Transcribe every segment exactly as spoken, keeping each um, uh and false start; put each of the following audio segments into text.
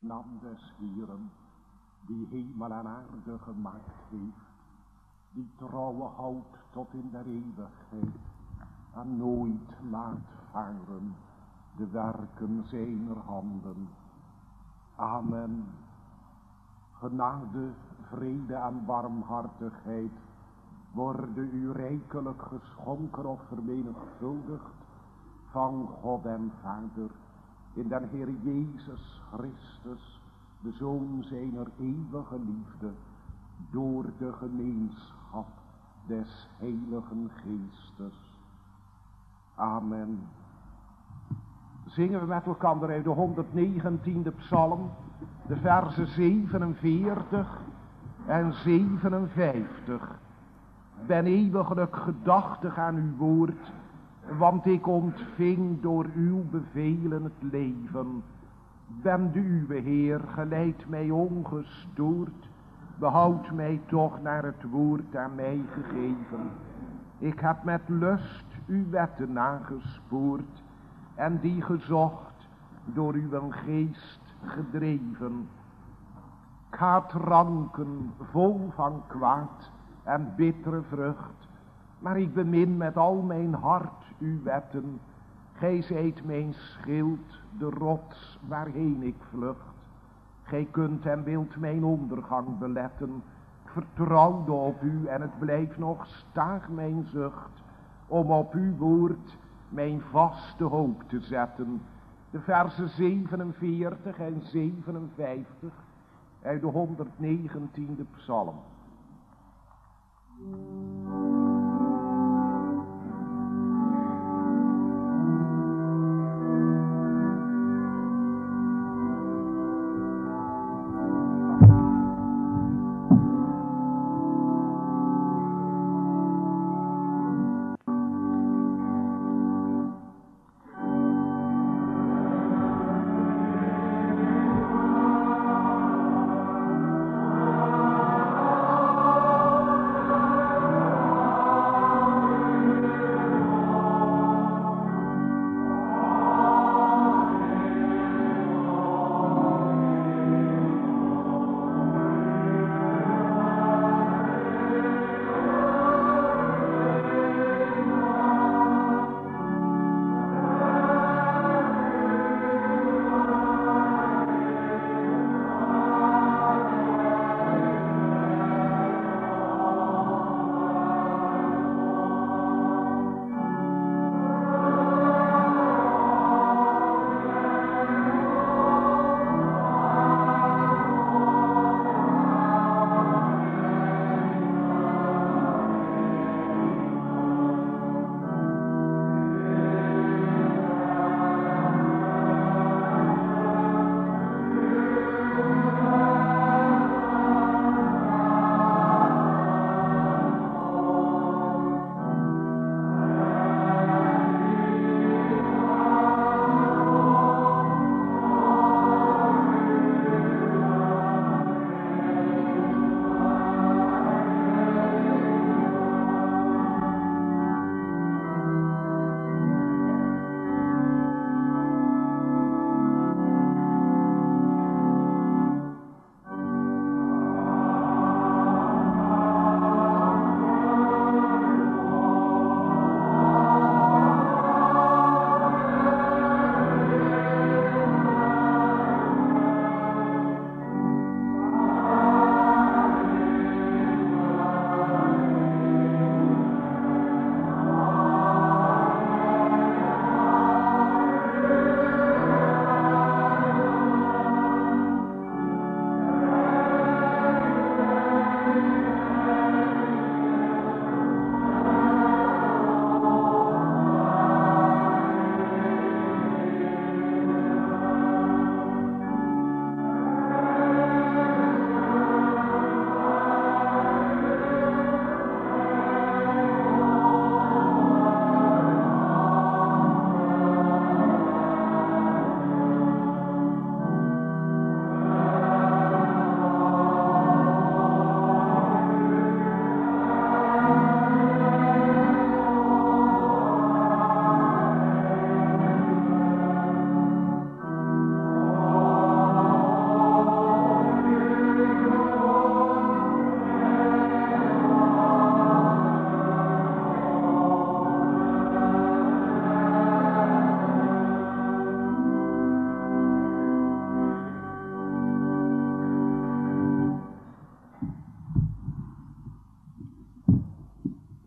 naam des Heeren, die hemel en aarde gemaakt heeft, die trouwe houdt tot in der eeuwigheid, en nooit laat varen de werken zijner handen. Amen. Genade, vrede en barmhartigheid worden u rijkelijk geschonken of vermenigvuldigd van God en Vader in den Heer Jezus Christus, de Zoon zijner eeuwige liefde, door de gemeenschap des Heiligen Geestes. Amen. Zingen we met elkaar uit de honderdnegentiende psalm, de verzen zevenenveertig en zevenenvijftig. Ben eeuwiglijk gedachtig aan uw woord, want ik ontving door uw bevelen het leven. Ben de uwe Heer, geleid mij ongestoord, behoud mij toch naar het woord aan mij gegeven. Ik heb met lust uw wetten nagespoord en die gezocht, door uw geest gedreven. Ik had ranken vol van kwaad en bittere vrucht, maar ik bemin met al mijn hart uw wetten. Gij zijt mijn schild, de rots waarheen ik vlucht. Gij kunt en wilt mijn ondergang beletten. Ik vertrouwde op u en het blijft nog staag mijn zucht, om op uw woord mijn vaste hoop te zetten. De versen zevenenveertig en zevenenvijftig uit de honderdnegentiende psalm.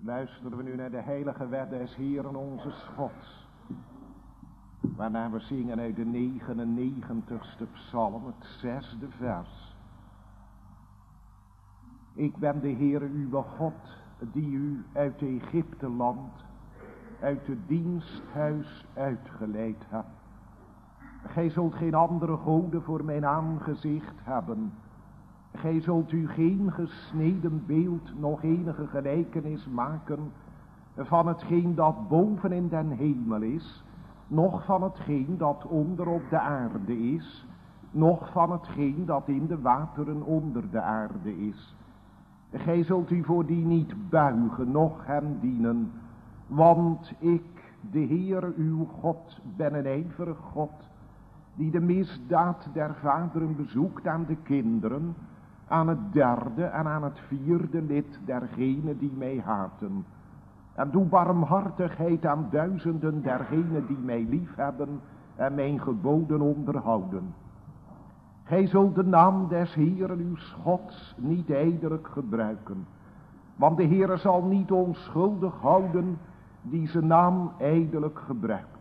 luisteren we nu naar de heilige wet des Heeren onze Gods. Waarna we zingen uit de negenennegentigste psalm, het zesde vers. Ik ben de Heere uw God, die u uit Egypte land, uit het diensthuis uitgeleid hebt. Gij zult geen andere goden voor mijn aangezicht hebben. Gij zult u geen gesneden beeld, nog enige gelijkenis maken van hetgeen dat boven in den hemel is, noch van hetgeen dat onder op de aarde is, noch van hetgeen dat in de wateren onder de aarde is. Gij zult u voor die niet buigen, noch hem dienen, want ik, de Heere uw God, ben een ijverig God, die de misdaad der vaderen bezoekt aan de kinderen, aan het derde en aan het vierde lid dergenen die mij haten. En doe barmhartigheid aan duizenden dergenen die mij liefhebben en mijn geboden onderhouden. Gij zult de naam des Heeren uw Gods niet ijdelijk gebruiken, want de Heere zal niet onschuldig houden die zijn naam ijdelijk gebruikt.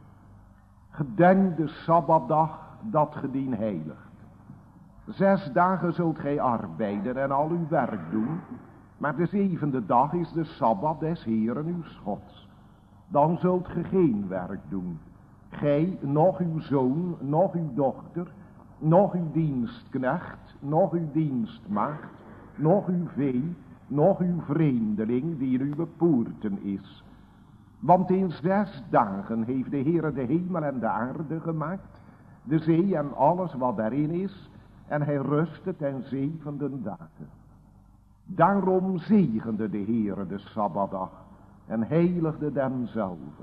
Gedenk de Sabbatdag dat ge dien heiligt. Zes dagen zult gij arbeiden en al uw werk doen, maar de zevende dag is de Sabbat des Heeren uw Gods. Dan zult ge geen werk doen. Gij, noch uw zoon, noch uw dochter, noch uw dienstknecht, noch uw dienstmaagd, noch uw vee, noch uw vreemdeling die in uw poorten is. Want in zes dagen heeft de Heere de hemel en de aarde gemaakt, de zee en alles wat daarin is, en hij rustte ten zevende dagen. Daarom zegende de Heere de Sabbatdag en heiligde demzelve.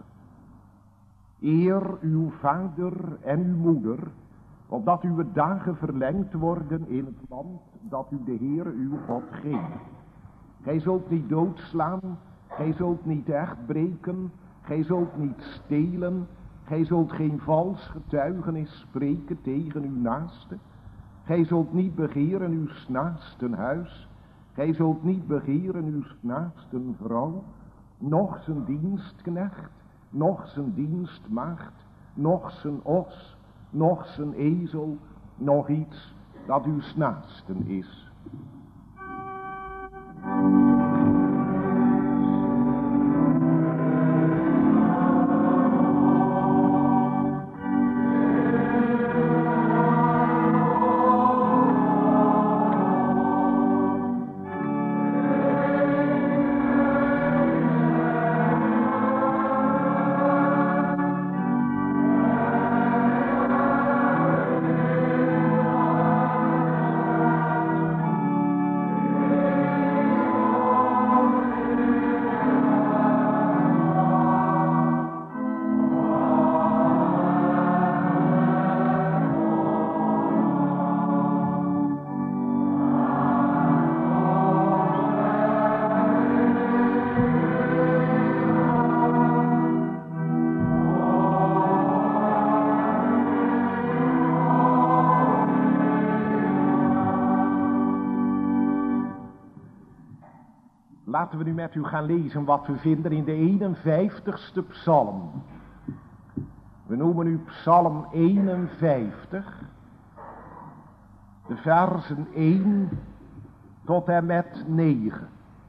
Eer uw vader en uw moeder, opdat uw dagen verlengd worden in het land dat u de Heere uw God geeft. Gij zult niet doodslaan, gij zult niet echt breken, gij zult niet stelen, gij zult geen vals getuigenis spreken tegen uw naaste. Gij zult niet begeren uw naasten huis, gij zult niet begeren uw naasten vrouw, noch zijn dienstknecht, noch zijn dienstmaagd, noch zijn os, noch zijn ezel, nog iets dat uw naasten is. Laten we nu met u gaan lezen wat we vinden in de eenenvijftigste psalm. We noemen u psalm eenenvijftig. De versen één tot en met negen.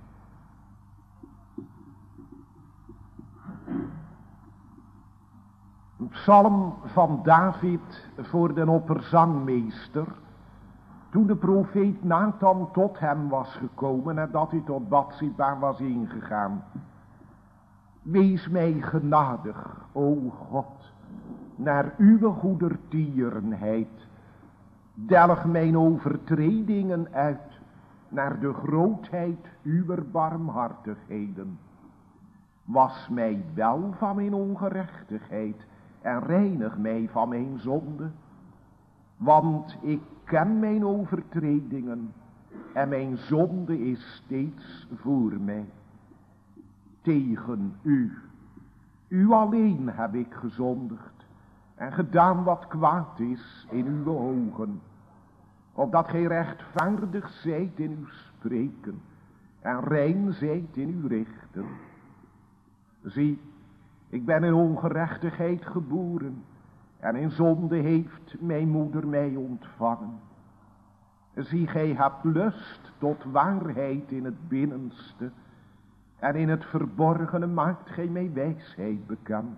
Een psalm van David voor de opperzangmeester, toen de profeet Nathan tot hem was gekomen en dat hij tot Batsheba was ingegaan. Wees mij genadig, o God, naar uw goedertierenheid. Delg mijn overtredingen uit, naar de grootheid uw barmhartigheden. Was mij wel van mijn ongerechtigheid en reinig mij van mijn zonde. Want ik ken mijn overtredingen en mijn zonde is steeds voor mij. Tegen u, u alleen heb ik gezondigd en gedaan wat kwaad is in uw ogen, opdat gij rechtvaardig zijt in uw spreken en rein zijt in uw richten. Zie, ik ben in ongerechtigheid geboren, en in zonde heeft mijn moeder mij ontvangen. Zie, gij hebt lust tot waarheid in het binnenste, en in het verborgene maakt gij mij wijsheid bekend.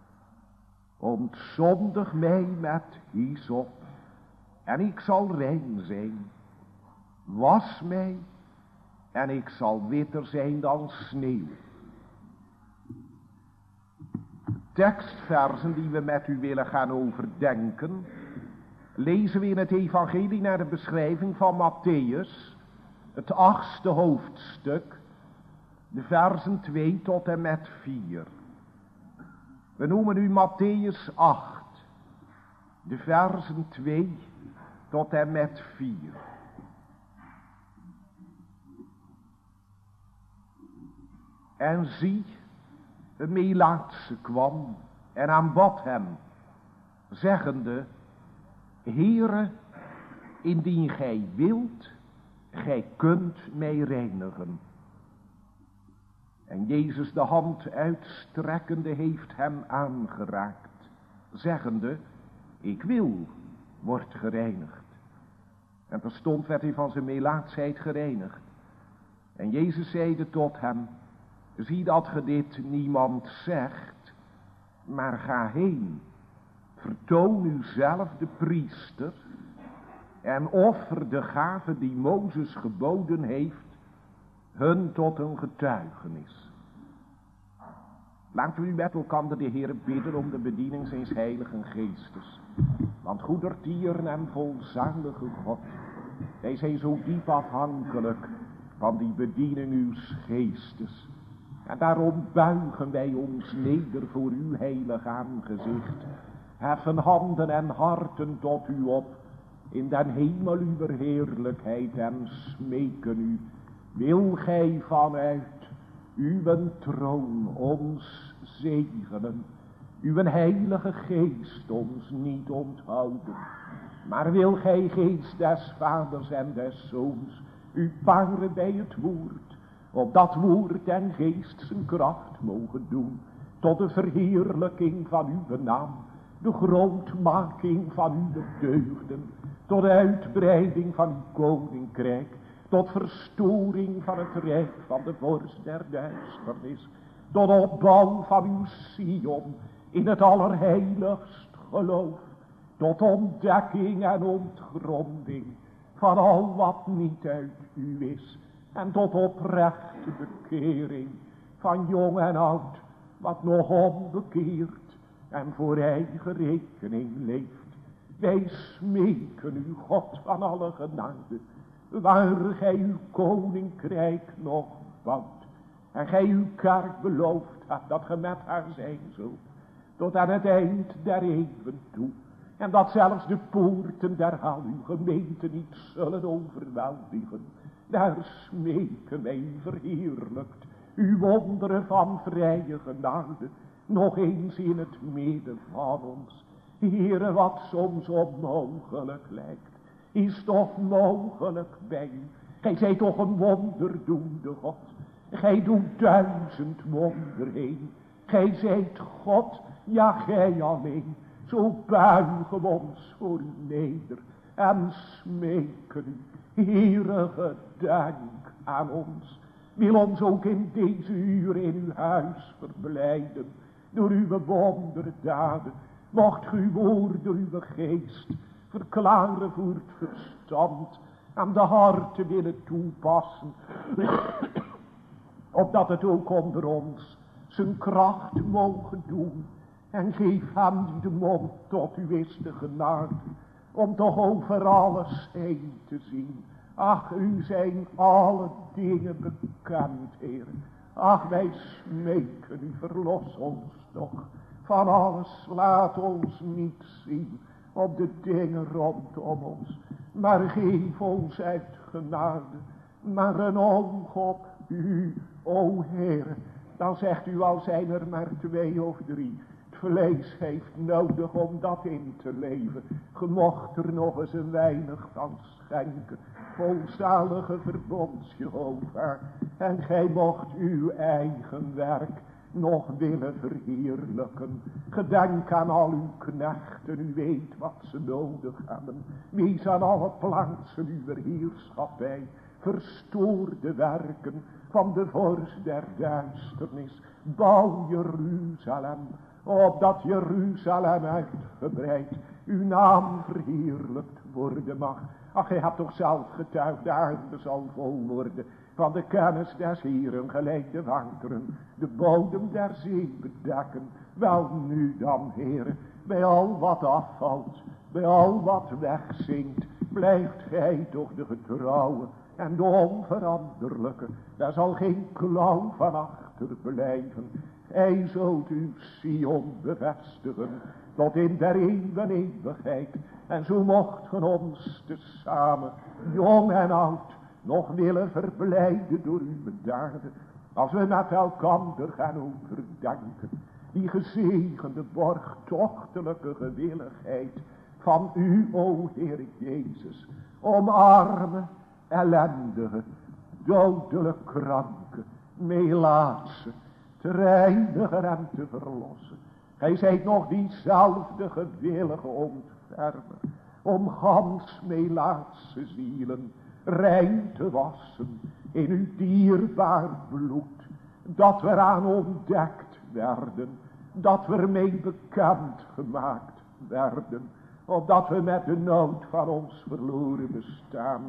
Ontzondig mij met hyssop, en ik zal rein zijn. Was mij, en ik zal witter zijn dan sneeuw. Tekstversen die we met u willen gaan overdenken, lezen we in het evangelie naar de beschrijving van Matthäus, het achtste hoofdstuk, de versen twee tot en met vier. We noemen u Matthäus acht, de versen twee tot en met vier. En zie, een Melaatse kwam en aanbad hem, zeggende: Heere, indien gij wilt, gij kunt mij reinigen. En Jezus de hand uitstrekkende heeft hem aangeraakt, zeggende: Ik wil, word gereinigd. En terstond werd hij van zijn melaatsheid gereinigd. En Jezus zeide tot hem: Zie dat ge dit niemand zegt, maar ga heen, vertoon uzelf de priester en offer de gave die Mozes geboden heeft, hun tot een getuigenis. Laten we nu met elkaar de Heer bidden om de bediening zijns heiligen geestes. Want goedertieren en volzalige God, wij zijn zo diep afhankelijk van die bediening uws geestes. En daarom buigen wij ons neder voor uw heilig aangezicht. Heffen handen en harten tot u op, in den hemel uw heerlijkheid, en smeken u: Wil gij vanuit uw troon ons zegenen, uw heilige geest ons niet onthouden. Maar wil gij, geest des vaders en des zoons, u paren bij het woord, opdat woord en geest zijn kracht mogen doen, tot de verheerlijking van uw naam, de grootmaking van uw deugden, tot de uitbreiding van uw koninkrijk, tot verstoring van het rijk van de vorst der duisternis, tot opbouw van uw Sion in het allerheiligst geloof, tot ontdekking en ontgronding van al wat niet uit u is, en tot oprechte bekering van jong en oud, wat nog onbekeerd en voor eigen rekening leeft. Wij smeken u, God van alle genade, waar gij uw koninkrijk nog bouwt, en gij uw kerk beloofd hebt dat ge met haar zijn zult, tot aan het eind der eeuwen toe, en dat zelfs de poorten der hel uw gemeente niet zullen overweldigen. Daar smeken wij u verheerlijkt, uw wonderen van vrije genade, nog eens in het midden van ons. Heere, wat soms onmogelijk lijkt, is toch mogelijk bij u. Gij zijt toch een wonderdoende God. Gij doet duizend wonderen heen. Gij zijt God, ja gij alleen. Zo buigen we ons voor u neder en smeken u. Heere, gedenk aan ons. Wil ons ook in deze uur in uw huis verblijden, door uw wonderdaden. Mocht uw woorden, uw geest, verklaren voor het verstand, aan de harten willen toepassen, opdat het ook onder ons zijn kracht mogen doen. En geef hem die de mond tot u is de genade, om toch over alles heen te zien. Ach, u zijn alle dingen bekend, Heer. Ach, wij smeken u, verlos ons toch van alles. Laat ons niet zien op de dingen rondom ons, maar geef ons uit genade maar een oog op u, o Heer. Dan zegt u, al zijn er maar twee of drie, het vlees heeft nodig om dat in te leven. Ge mocht er nog eens een weinig van schenken. Volzalige verbonds, Jehovah. En gij mocht uw eigen werk nog willen verheerlijken. Gedenk aan al uw knechten, u weet wat ze nodig hebben. Wees aan alle plaatsen uw heerschappij. Verstoor de werken van de vorst der duisternis. Bouw Jeruzalem, opdat Jeruzalem uitgebreid uw naam verheerlijkt worden mag. Ach, gij hebt toch zelf getuigd, de aarde zal vol worden van de kennis des Heeren, gelijk de wateren de bodem der zee bedekken. Wel nu dan, Heere, bij al wat afvalt, bij al wat wegzinkt, blijft gij toch de getrouwe en de onveranderlijke. Daar zal geen klauw van achterblijven. Hij zult uw Sion bevestigen tot in der eeuwen eeuwigheid. En zo mochten ons tezamen, jong en oud, nog willen verblijden door uw bedaarde. Als we met elkander gaan overdenken die gezegende borgtochtelijke gewilligheid van u, o Heer Jezus, om arme, ellendige, dodelijk kranke, melaatse, te reinigen en te verlossen. Gij zijt nog diezelfde gewillige ontfermer, om gans melaatse zielen rein te wassen in uw dierbaar bloed, dat we eraan ontdekt werden, dat we ermee bekend gemaakt werden, opdat we met de nood van ons verloren bestaan,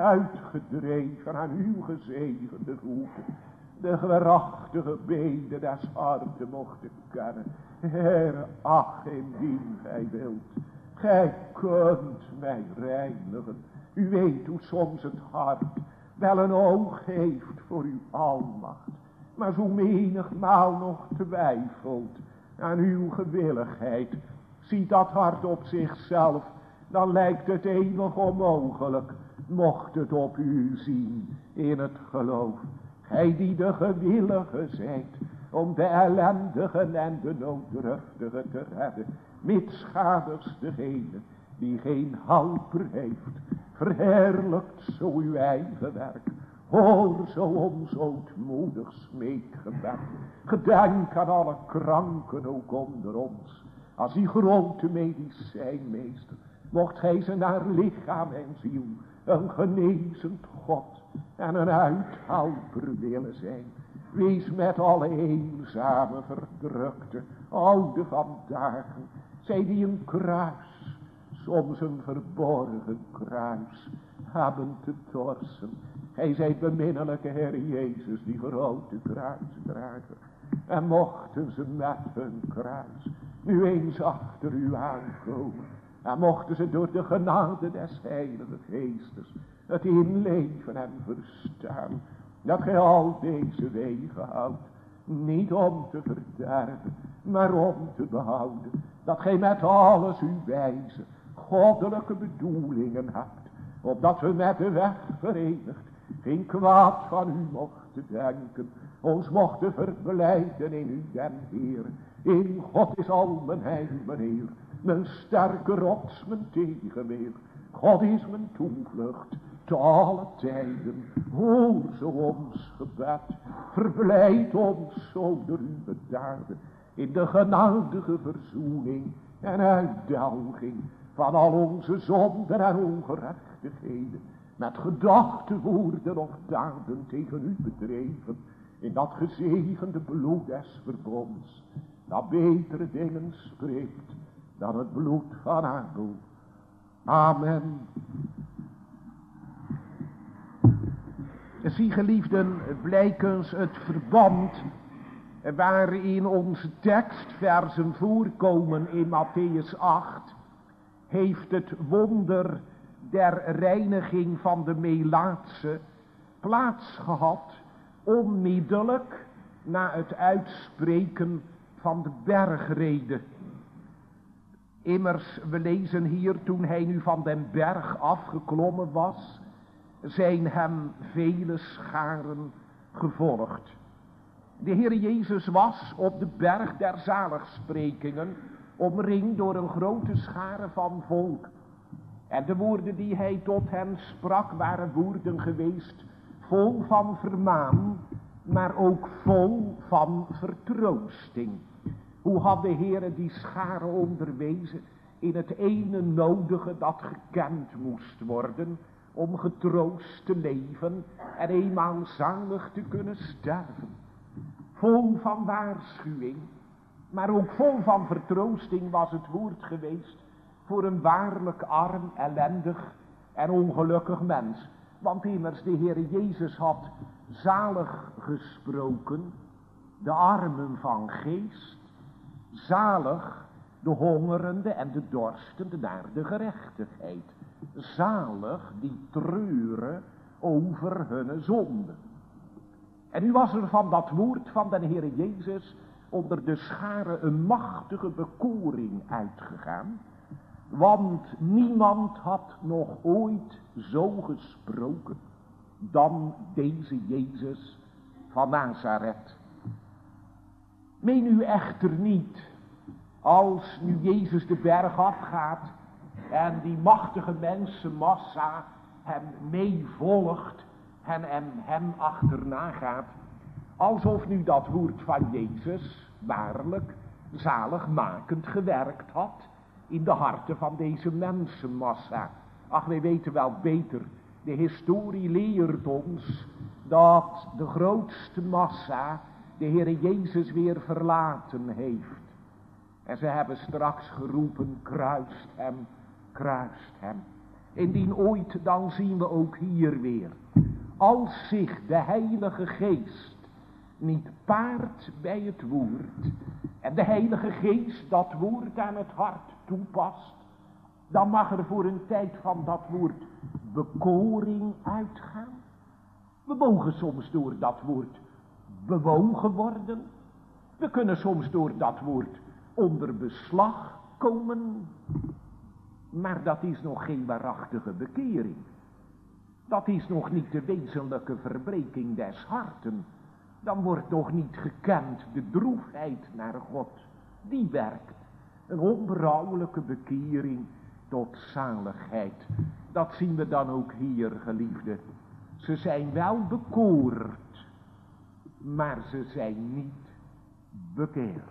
uitgedreven aan uw gezegende voeten, de gerachtige beden des harten mochten kennen. Heer, ach, indien gij wilt, gij kunt mij reinigen. U weet hoe soms het hart wel een oog heeft voor uw almacht, maar zo menigmaal nog twijfelt aan uw gewilligheid. Ziet dat hart op zichzelf, dan lijkt het eeuwig onmogelijk, mocht het op u zien in het geloof. Gij die de gewillige zijt, om de ellendigen en de nooddruftigen te redden, mitschadigst degene die geen helper heeft, verheerlijkt zo uw eigen werk. Hoor zo ons ootmoedig smeekgebed. Gedenk aan alle kranken ook onder ons. Als die grote medicijnmeester, mocht gij ze naar lichaam en ziel een genezend God en een uithelper willen zijn. Wees met alle eenzame, verdrukte, oude vandaag, zij die een kruis, soms een verborgen kruis, hebben te torsen. Gij zijt beminnelijke Heer Jezus, die grote kruisdrager. En mochten ze met hun kruis nu eens achter u aankomen, en mochten ze door de genade des Heilige Geestes het inleven en verstaan, dat gij al deze wegen houdt, niet om te verderven, maar om te behouden. Dat gij met alles uw wijze, goddelijke bedoelingen hebt, opdat we met de weg verenigd geen kwaad van u mochten denken, ons mochten verblijden in u den Heer. In God is al mijn heil, mijn Heer, mijn sterke rots, mijn tegenweer. God is mijn toevlucht te alle tijden. Hoor zo ons gebed, verblijd ons zo door uw bedaarde, in de genadige verzoening en uitdelging van al onze zonden en ongerechtigheden, met gedachten, woorden of daden tegen u bedreven, in dat gezegende bloed des verbonds, dat betere dingen spreekt dan het bloed van Abel. Amen. Zie geliefden, blijkens het verband waarin onze tekstversen voorkomen in Mattheüs acht, heeft het wonder der reiniging van de melaatse plaats gehad, onmiddellijk na het uitspreken van de bergrede. Immers, we lezen hier, toen hij nu van den berg afgeklommen was, zijn hem vele scharen gevolgd. De Heer Jezus was op de berg der zaligsprekingen, omringd door een grote schare van volk. En de woorden die hij tot hen sprak waren woorden geweest, vol van vermaan, maar ook vol van vertroosting. Hoe had de Heer die schare onderwezen in het ene nodige dat gekend moest worden, om getroost te leven en eenmaal zalig te kunnen sterven. Vol van waarschuwing, maar ook vol van vertroosting was het woord geweest voor een waarlijk arm, ellendig en ongelukkig mens. Want immers de Heer Jezus had zalig gesproken, de armen van geest, zalig de hongerende en de dorstende naar de gerechtigheid, zalig die treuren over hun zonden. En nu was er van dat woord van de Heer Jezus onder de schare een machtige bekoring uitgegaan, want niemand had nog ooit zo gesproken dan deze Jezus van Nazareth. Meen u echter niet, als nu Jezus de berg afgaat en die machtige mensenmassa hem meevolgt en, en hem achterna gaat, alsof nu dat woord van Jezus waarlijk zaligmakend gewerkt had in de harten van deze mensenmassa. Ach, wij weten wel beter, de historie leert ons dat de grootste massa de Heer Jezus weer verlaten heeft. En ze hebben straks geroepen, kruist hem, kruist hem. Indien ooit, dan zien we ook hier weer, als zich de Heilige Geest niet paart bij het woord, en de Heilige Geest dat woord aan het hart toepast, dan mag er voor een tijd van dat woord bekoring uitgaan. We mogen soms door dat woord bewogen worden. We kunnen soms door dat woord onder beslag komen. Maar dat is nog geen waarachtige bekering. Dat is nog niet de wezenlijke verbreking des harten. Dan wordt nog niet gekend de droefheid naar God. Die werkt. Een onberouwelijke bekering tot zaligheid. Dat zien we dan ook hier, geliefde. Ze zijn wel bekoord, maar ze zijn niet bekeerd.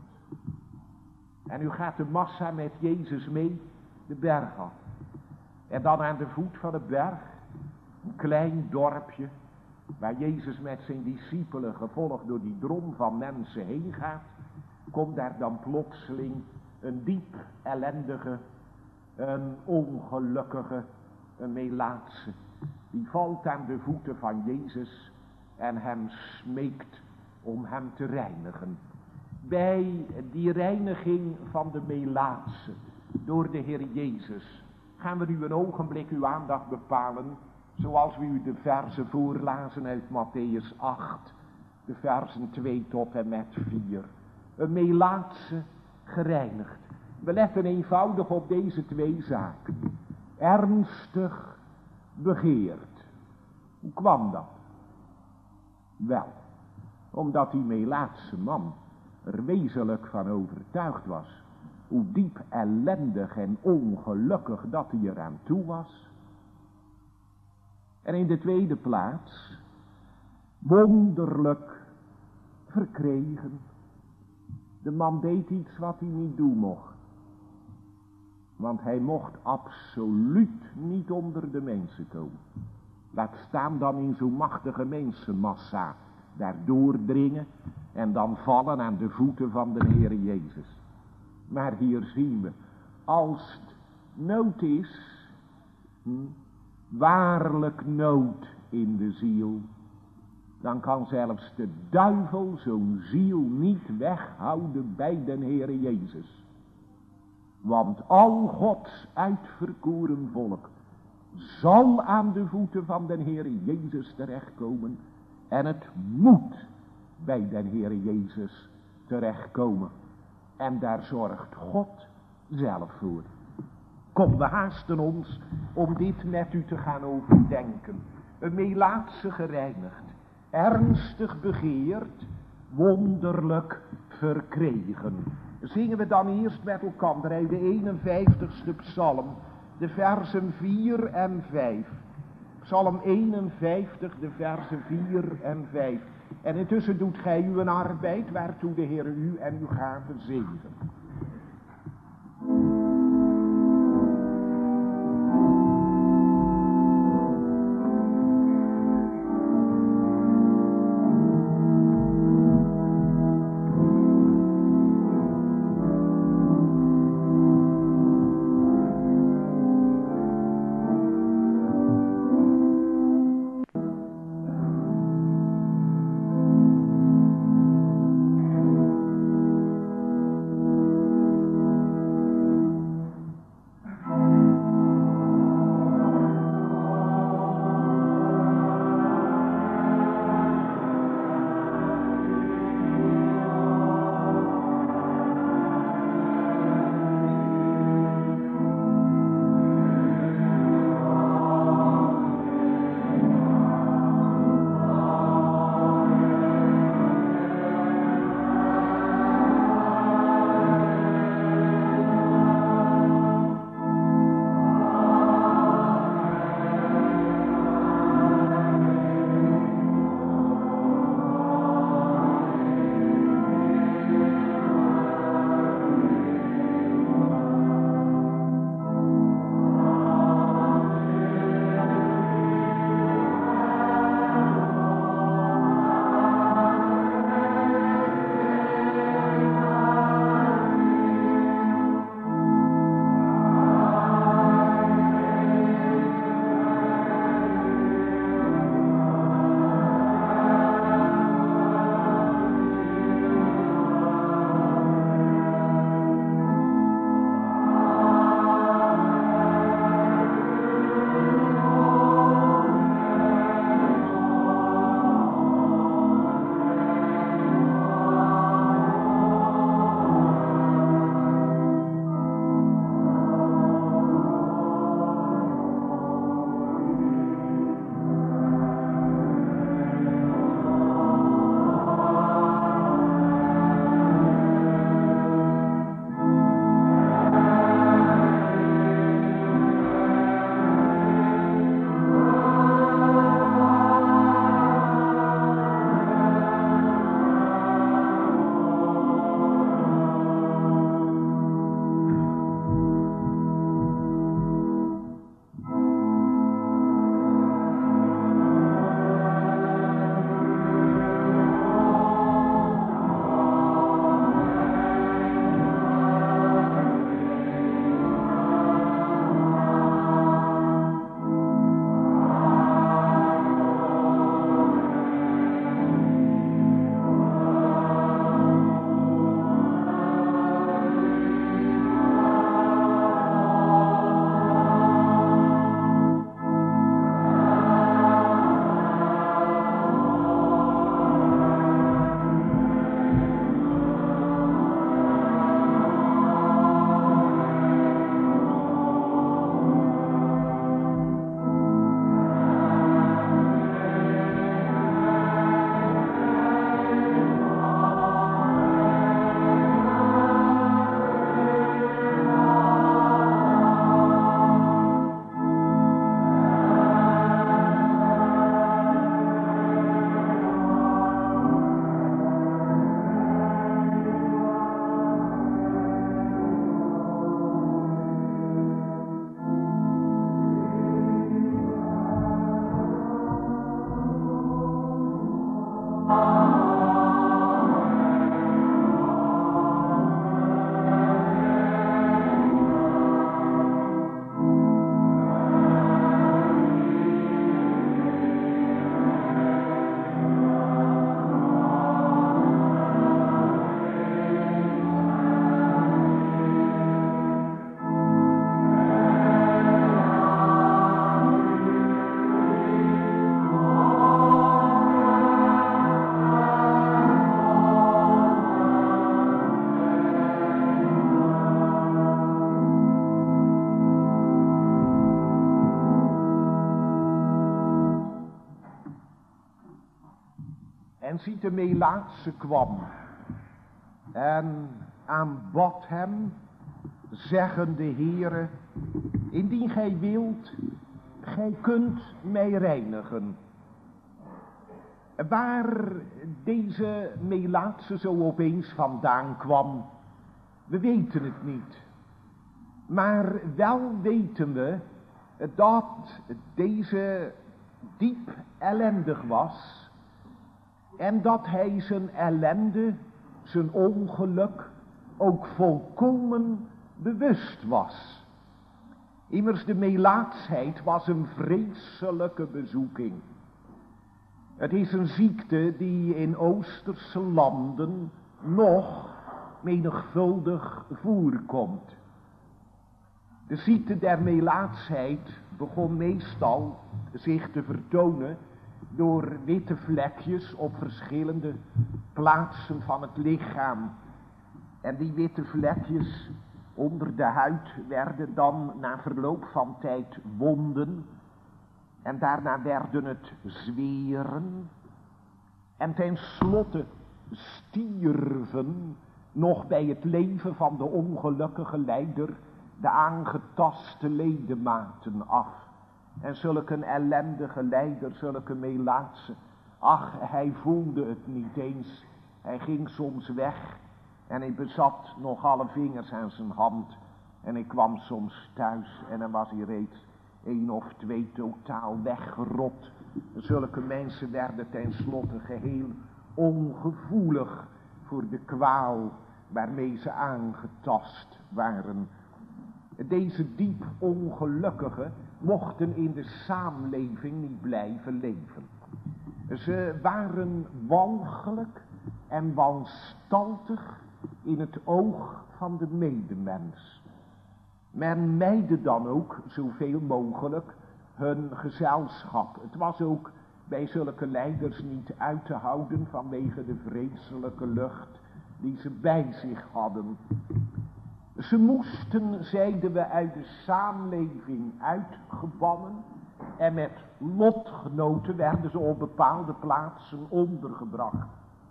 En nu gaat de massa met Jezus mee de berg af. En dan aan de voet van de berg, een klein dorpje, waar Jezus met zijn discipelen, gevolgd door die drom van mensen heen gaat, komt daar dan plotseling een diep ellendige, een ongelukkige, een melaatse. Die valt aan de voeten van Jezus en hem smeekt om hem te reinigen. Bij die reiniging van de melaatse door de Heer Jezus gaan we nu een ogenblik uw aandacht bepalen, zoals we u de verzen voorlazen uit Matthäus acht, de versen twee tot en met vier. Een melaatse gereinigd. We letten eenvoudig op deze twee zaken. Ernstig begeerd. Hoe kwam dat? Wel, omdat die melaatse man er wezenlijk van overtuigd was hoe diep ellendig en ongelukkig dat hij eraan toe was. En in de tweede plaats, wonderlijk verkregen. De man deed iets wat hij niet doen mocht. Want hij mocht absoluut niet onder de mensen komen. Laat staan dan in zo'n machtige mensenmassa daar doordringen en dan vallen aan de voeten van de Heer Jezus. Maar hier zien we, als het nood is, hm, waarlijk nood in de ziel, dan kan zelfs de duivel zo'n ziel niet weghouden bij de Heer Jezus. Want al Gods uitverkoren volk zal aan de voeten van de Heer Jezus terechtkomen. En het moet bij de Heer Jezus terechtkomen. En daar zorgt God zelf voor. Kom, we haasten ons om dit met u te gaan overdenken. Een melaatse gereinigd, ernstig begeerd, wonderlijk verkregen. Zingen we dan eerst met elkaar uit de eenenvijftigste psalm, de versen vier en vijf. Psalm eenenvijftig, de versen vier en vijf. En intussen doet gij uw arbeid, waartoe de Heer u en uw gaven zegen. En ziet de Melaatse kwam en aanbad hem, zeggende: Heere, indien gij wilt, gij kunt mij reinigen. Waar deze Melaatse zo opeens vandaan kwam, we weten het niet. Maar wel weten we dat deze diep ellendig was en dat hij zijn ellende, zijn ongeluk ook volkomen bewust was. Immers de melaatsheid was een vreselijke bezoeking. Het is een ziekte die in Oosterse landen nog menigvuldig voorkomt. De ziekte der melaatsheid begon meestal zich te vertonen door witte vlekjes op verschillende plaatsen van het lichaam. En die witte vlekjes onder de huid werden dan na verloop van tijd wonden. En daarna werden het zweren. En tenslotte stierven nog bij het leven van de ongelukkige lijder de aangetaste ledematen af. En zulke een ellendige lijder, zulke Melaatse, ach, hij voelde het niet eens. Hij ging soms weg en hij bezat nog alle vingers aan zijn hand. En ik kwam soms thuis en dan was hij reeds één of twee totaal weggerot. Zulke mensen werden tenslotte geheel ongevoelig voor de kwaal waarmee ze aangetast waren. Deze diep ongelukkigen mochten in de samenleving niet blijven leven. Ze waren walgelijk en wanstaltig in het oog van de medemens. Men meidde dan ook zoveel mogelijk hun gezelschap. Het was ook bij zulke leiders niet uit te houden vanwege de vreselijke lucht die ze bij zich hadden. Ze moesten, zeiden we, uit de samenleving uitgebannen en met lotgenoten werden ze op bepaalde plaatsen ondergebracht.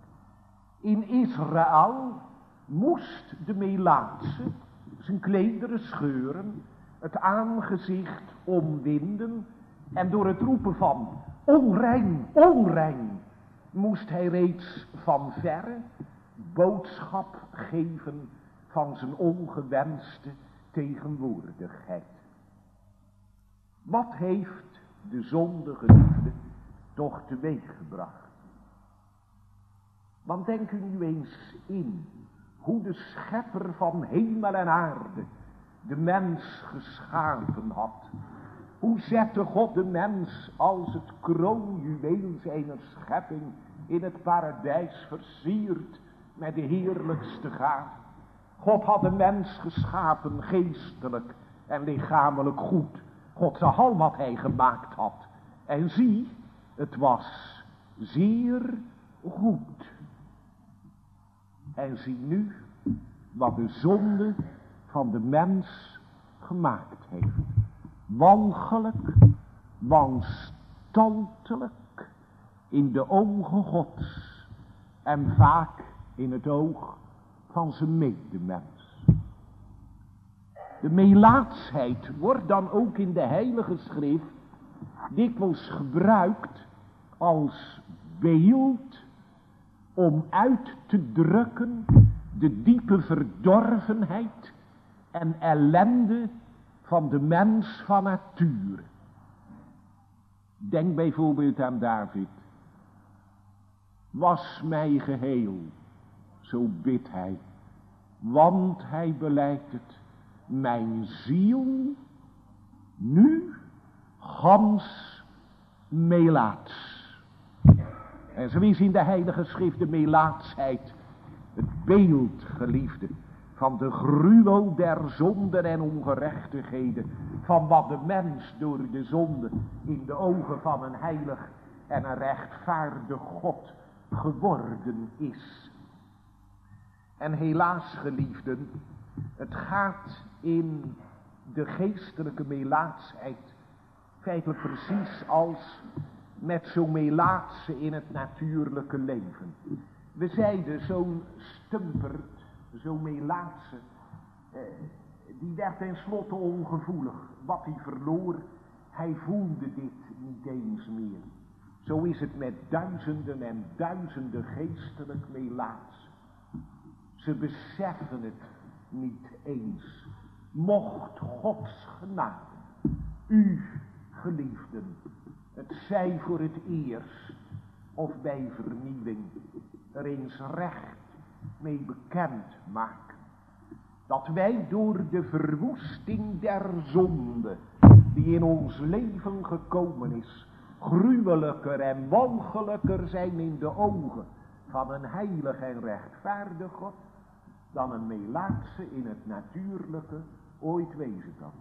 In Israël moest de Melaatse zijn klederen scheuren, het aangezicht omwinden en door het roepen van onrein, onrein, moest hij reeds van verre boodschap geven van zijn ongewenste tegenwoordigheid. Wat heeft de zondige liefde toch teweeggebracht? Want denk u nu eens in hoe de schepper van hemel en aarde de mens geschapen had. Hoe zette God de mens als het kroonjuweel zijner schepping in het paradijs versierd met de heerlijkste gaaf. God had de mens geschapen geestelijk en lichamelijk goed. God zag al wat hij gemaakt had. En zie, het was zeer goed. En zie nu wat de zonde van de mens gemaakt heeft. Walgelijk, wanstaltelijk in de ogen Gods en vaak in het oog van zijn medemens. De melaatsheid wordt dan ook in de Heilige Schrift dikwijls gebruikt als beeld om uit te drukken de diepe verdorvenheid en ellende van de mens van nature. Denk bijvoorbeeld aan David. Was mij geheel, zo bidt hij, want hij belijdt het, mijn ziel nu gans melaats. En zo is in de Heilige Schrift de melaatsheid het beeld, geliefde, van de gruwel der zonden en ongerechtigheden, van wat de mens door de zonde in de ogen van een heilig en een rechtvaardig God geworden is. En helaas, geliefden, het gaat in de geestelijke melaatsheid feitelijk precies als met zo'n melaatse in het natuurlijke leven. We zeiden zo'n stumpert, zo'n melaatse, eh, die werd tenslotte ongevoelig. Wat hij verloor, hij voelde dit niet eens meer. Zo is het met duizenden en duizenden geestelijk melaatsen. Ze beseffen het niet eens. Mocht Gods genade, u geliefden, het zij voor het eerst of bij vernieuwing, er eens recht mee bekend maken. Dat wij door de verwoesting der zonde, die in ons leven gekomen is, gruwelijker en walgelijker zijn in de ogen van een heilig en rechtvaardig God, dan een melaatse in het natuurlijke ooit wezen kan.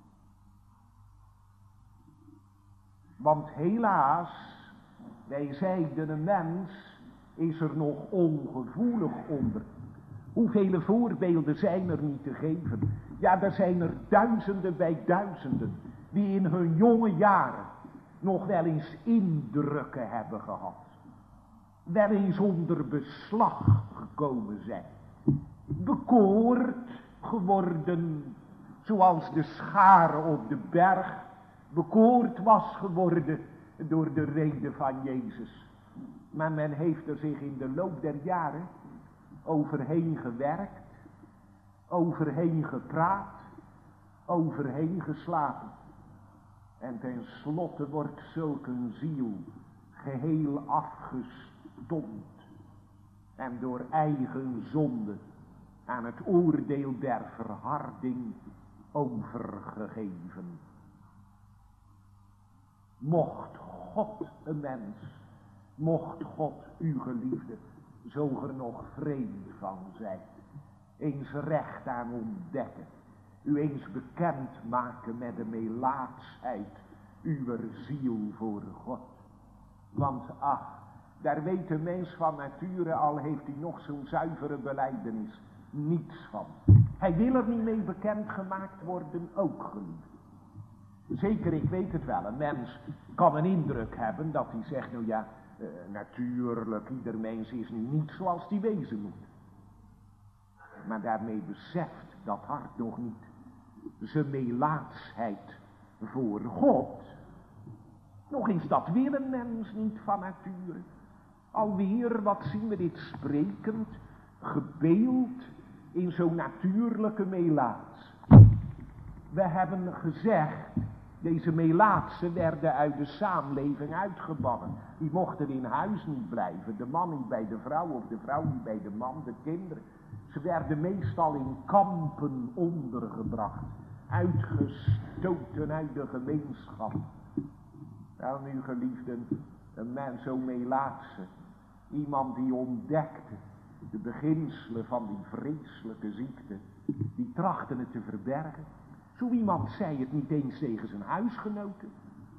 Want helaas, wij zeiden, een mens is er nog ongevoelig onder. Hoeveel voorbeelden zijn er niet te geven? Ja, er zijn er duizenden bij duizenden die in hun jonge jaren nog wel eens indrukken hebben gehad. Wel eens onder beslag gekomen zijn. Bekoord geworden, zoals de schare op de berg bekoord was geworden door de rede van Jezus. Maar men heeft er zich in de loop der jaren overheen gewerkt, overheen gepraat, overheen geslapen. En tenslotte wordt zulk een ziel geheel afgestompt en door eigen zonde aan het oordeel der verharding overgegeven. Mocht God een mens, mocht God uw geliefde, zo er nog vreemd van zijn, eens recht aan ontdekken, u eens bekend maken met de melaatsheid uw ziel voor God. Want ach, daar weet de mens van nature, al heeft hij nog zo'n zuivere belijdenis, niets van. Hij wil er niet mee bekend gemaakt worden, ook geliefd. Zeker, ik weet het wel, een mens kan een indruk hebben dat hij zegt, nou ja, uh, natuurlijk, ieder mens is nu niet zoals die wezen moet. Maar daarmee beseft dat hart nog niet zijn melaatsheid voor God. Nog eens, dat wil een mens niet van nature. Alweer, wat zien we dit sprekend, gebeeld in zo'n natuurlijke melaats. We hebben gezegd, deze melaatsen werden uit de samenleving uitgebannen. Die mochten in huis niet blijven, de man niet bij de vrouw of de vrouw niet bij de man, de kinderen. Ze werden meestal in kampen ondergebracht, uitgestoten uit de gemeenschap. Wel nu geliefden, een mens zo melaatse, iemand die ontdekte de beginselen van die vreselijke ziekte, die trachtte het te verbergen. Zo iemand zei het niet eens tegen zijn huisgenoten.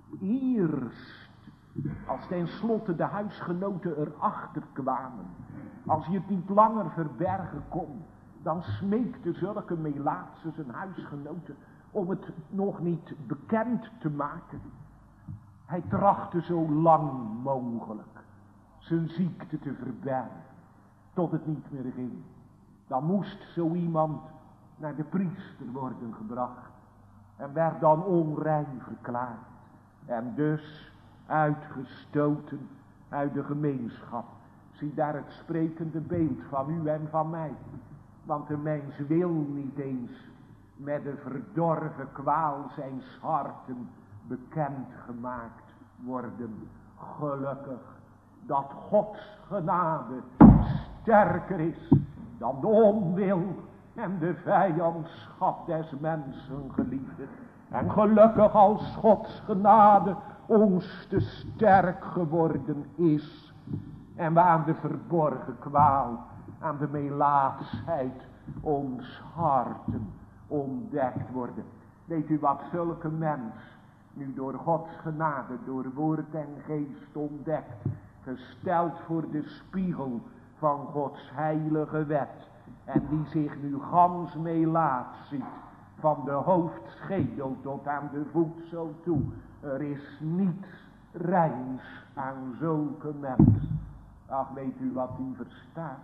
Eerst, als tenslotte de huisgenoten erachter kwamen, als je het niet langer verbergen kon, dan smeekte zulke melaatse zijn huisgenoten om het nog niet bekend te maken. Hij trachtte zo lang mogelijk zijn ziekte te verbergen, tot het niet meer ging. Dan moest zo iemand naar de priester worden gebracht en werd dan onrein verklaard en dus uitgestoten uit de gemeenschap. Zie daar het sprekende beeld van u en van mij. Want de mens wil niet eens met de verdorven kwaal zijn harten bekendgemaakt worden. Gelukkig dat Gods genade sterker is dan de onwil en de vijandschap des mensen, geliefden. En gelukkig als Gods genade ons te sterk geworden is en we aan de verborgen kwaal, aan de melaatsheid ons harten ontdekt worden. Weet u wat, zulke mens nu door Gods genade, door woord en geest ontdekt, gesteld voor de spiegel van Gods heilige wet, en die zich nu gans melaats ziet, van de hoofdschedel tot aan de voedsel toe. Er is niets reins aan zulke mens. Ach, weet u wat u verstaat?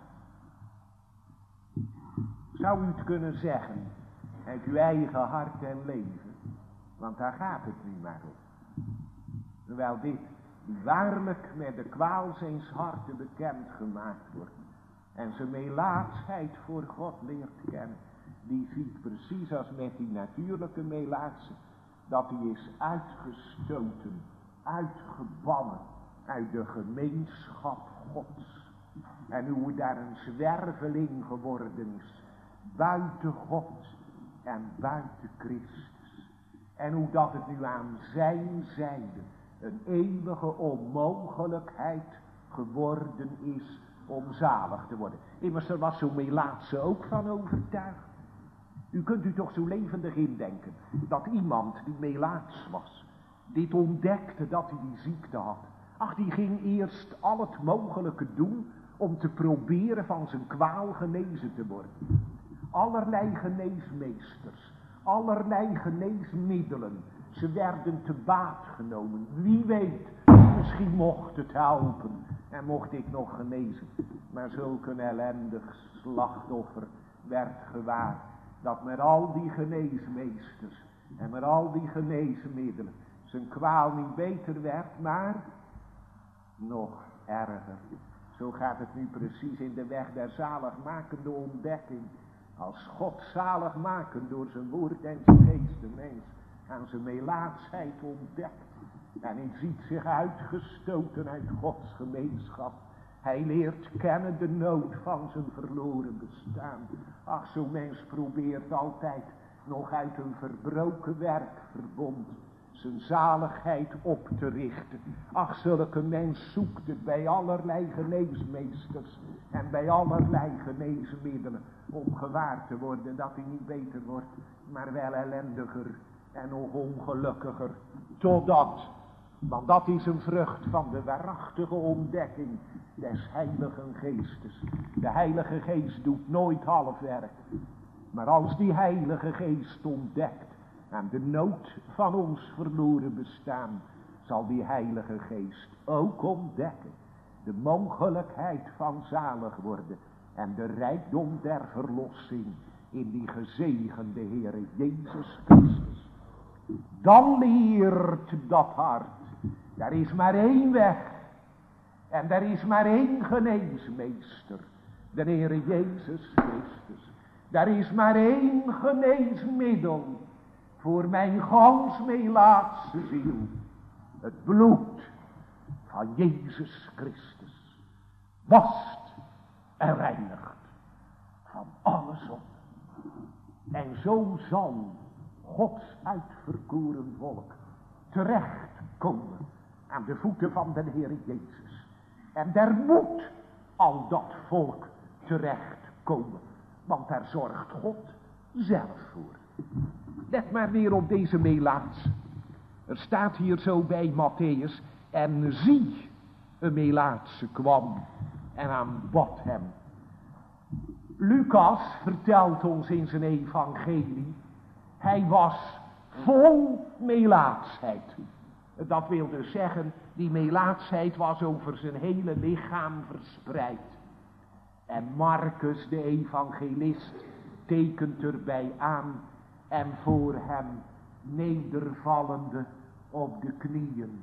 Zou u het kunnen zeggen uit uw eigen hart en leven? Want daar gaat het nu maar om. Terwijl dit die waarlijk met de kwaal zijns harten bekend gemaakt wordt en zijn melaatsheid voor God leert kennen, die ziet precies als met die natuurlijke melaatse dat hij is uitgestoten, uitgebannen uit de gemeenschap Gods. En hoe daar een zwerveling geworden is, buiten God en buiten Christus. En hoe dat het nu aan zijn zijde een eeuwige onmogelijkheid geworden is om zalig te worden. Immers, er was zo'n melaatse ook van overtuigd. U kunt u toch zo levendig indenken dat iemand die melaats was, dit ontdekte dat hij die ziekte had. Ach, die ging eerst al het mogelijke doen om te proberen van zijn kwaal genezen te worden. Allerlei geneesmeesters, allerlei geneesmiddelen, ze werden te baat genomen. Wie weet, misschien mocht het helpen en mocht ik nog genezen. Maar zulk een ellendig slachtoffer werd gewaar, dat met al die geneesmeesters en met al die geneesmiddelen zijn kwaal niet beter werd, maar nog erger. Zo gaat het nu precies in de weg der zaligmakende ontdekking. Als God zalig maken door zijn woord en zijn geest de mens aan zijn melaatsheid ontdekt. En hij ziet zich uitgestoten uit Gods gemeenschap. Hij leert kennen de nood van zijn verloren bestaan. Ach, zo'n mens probeert altijd nog uit een verbroken werkverbond zijn zaligheid op te richten. Ach, zulke mens zoekt het bij allerlei geneesmeesters en bij allerlei geneesmiddelen om gewaar te worden dat hij niet beter wordt, maar wel ellendiger en nog ongelukkiger. Totdat, want dat is een vrucht van de waarachtige ontdekking des Heiligen Geestes. De Heilige Geest doet nooit half werk. Maar als die Heilige Geest ontdekt aan de nood van ons verloren bestaan, zal die Heilige Geest ook ontdekken de mogelijkheid van zalig worden en de rijkdom der verlossing in die gezegende Heere Jezus Christus. Dan leert dat hart, er is maar één weg en er is maar één geneesmeester, de Heere Jezus Christus. Er is maar één geneesmiddel voor mijn gans melaatse ziel. Het bloed van Jezus Christus wast en reinigt van alle zonde. En zo zal Gods uitverkoren volk terechtkomen aan de voeten van de Heer Jezus. En daar moet al dat volk terechtkomen, want daar zorgt God zelf voor. Let maar weer op deze melaats. Er staat hier zo bij Matthäus, en zie, een melaatse kwam en aanbad hem. Lucas vertelt ons in zijn evangelie, hij was vol melaatsheid. Dat wil dus zeggen, die melaatsheid was over zijn hele lichaam verspreid. En Marcus, de evangelist, tekent erbij aan en voor hem nedervallende op de knieën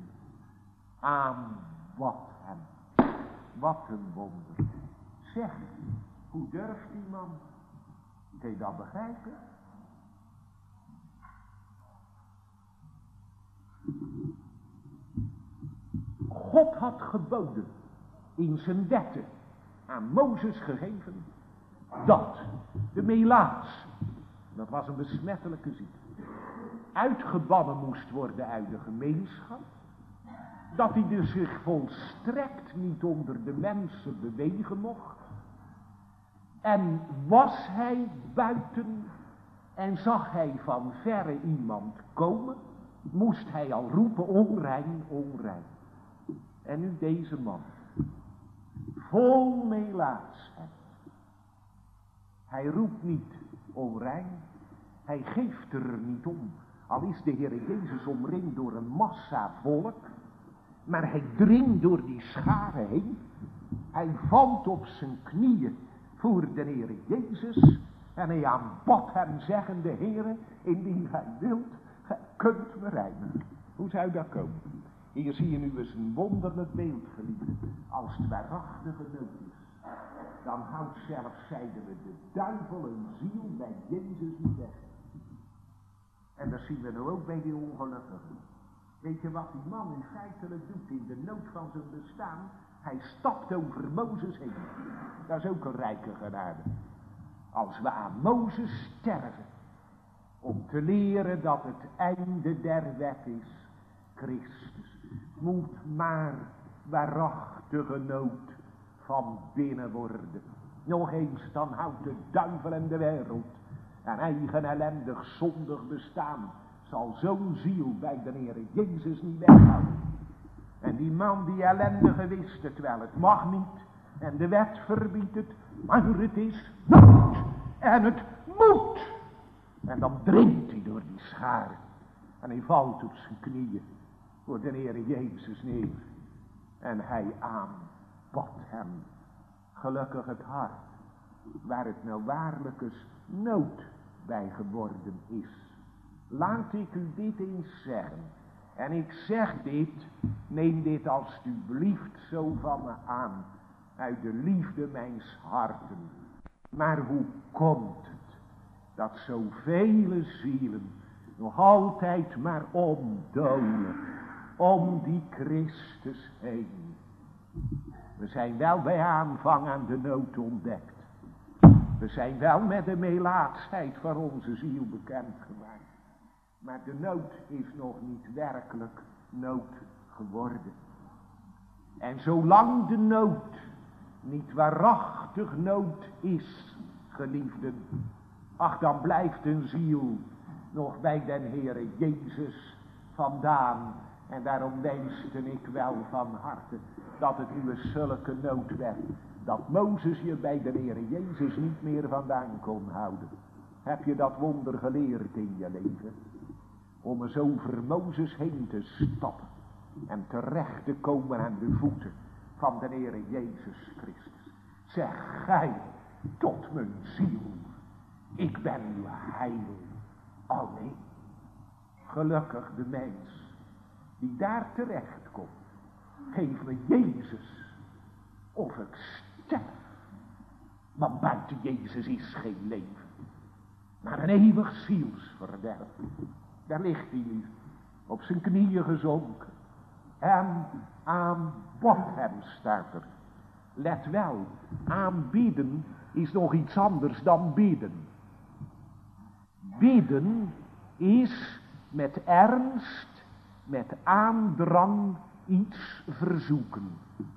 aanbad hem. Wat een wonder. Zeg, hoe durft die man? Kun je dat begrijpen? God had geboden in zijn wetten aan Mozes gegeven dat de melaats, dat was een besmettelijke ziekte, uitgebannen moest worden uit de gemeenschap, dat hij dus zich volstrekt niet onder de mensen bewegen mocht. En was hij buiten en zag hij van verre iemand komen, moest hij al roepen, onrein, onrein. En nu deze man, vol melaatsheid. Hij roept niet onrein, hij geeft er niet om. Al is de Heer Jezus omringd door een massa volk, Maar hij dringt door die scharen heen. Hij valt op zijn knieën voor de Heer Jezus. En hij aanbad hem zeggende, Heere, indien gij wilt, gij kunt me reinigen. Hoe zou dat komen? Hier zie je nu eens een wonderlijk beeld, geliefden. Als het waarachtige nood is, dan houdt zelfs, zeiden we, de duivel een ziel bij Jezus niet weg. En dat zien we nu ook bij die ongelukkigen. Weet je wat die man in feitelijk doet in de nood van zijn bestaan? Hij stapt over Mozes heen. Dat is ook een rijke genade. Als we aan Mozes sterven, om te leren dat het einde der wet is, Christus, moet maar waarachtige nood van binnen worden. Nog eens, dan houdt de duivel en de wereld een eigen ellendig zondig bestaan, zal zo'n ziel bij de Heer Jezus niet weghouden. En die man, die ellendige, wist het wel, het mag niet, en de wet verbiedt het, maar het is nood, en het moet. En dan dringt hij door die scharen, en hij valt op zijn knieën voor de Heer Jezus neer, en hij aanbad hem. Gelukkig het hart, waar het nou waarlijk eens nood bij geworden is. Laat ik u dit eens zeggen. En ik zeg dit, neem dit alstublieft zo van me aan, uit de liefde mijns harten. Maar hoe komt het, dat zoveel zielen nog altijd maar omdolen, om die Christus heen? We zijn wel bij aanvang aan de nood ontdekt. We zijn wel met de melaatsheid van onze ziel bekendgemaakt. Maar de nood is nog niet werkelijk nood geworden. En zolang de nood niet waarachtig nood is, geliefden, ach, dan blijft een ziel nog bij den Heere Jezus vandaan. En daarom wenste ik wel van harte dat het nu een zulke nood werd, dat Mozes je bij de Heere Jezus niet meer vandaan kon houden. Heb je dat wonder geleerd in je leven? Om eens over Mozes heen te stappen en terecht te komen aan de voeten van de Heere Jezus Christus. Zeg gij tot mijn ziel, ik ben uw heil alleen. Gelukkig de mens die daar terecht komt. Geef me Jezus of ik sterf. Want buiten Jezus is geen leven, maar een eeuwig zielsverderf. Daar ligt hij nu, op zijn knieën gezonken. En aanbad hem, staat er. Let wel, aanbidden is nog iets anders dan bidden. Bidden is met ernst, met aandrang iets verzoeken.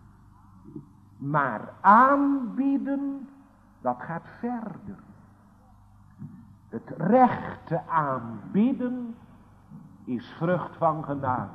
Maar aanbidden, dat gaat verder. Het rechte aanbidden is vrucht van genade.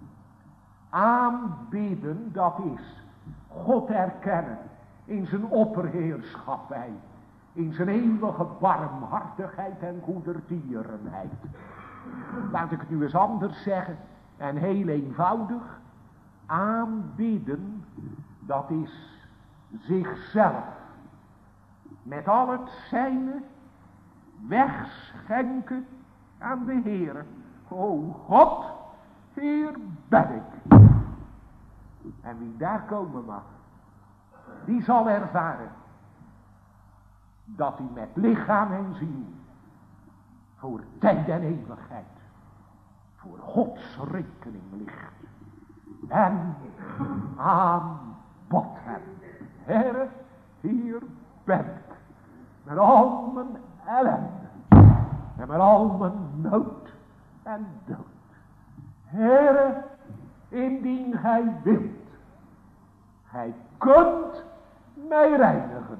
Aanbidden, dat is God erkennen in zijn opperheerschappij, in zijn eeuwige barmhartigheid en goedertierenheid. Laat ik het nu eens anders zeggen en heel eenvoudig. Aanbidden, dat is zichzelf met al het zijne wegschenken aan de Heer. O God, hier ben ik. En wie daar komen mag, die zal ervaren dat hij met lichaam en ziel voor tijd en eeuwigheid voor Gods rekening ligt. En aanbad hem. Heere, hier ben ik. Met al mijn ellende. En met al mijn nood en dood. Heere, indien gij wilt. Gij kunt mij reinigen.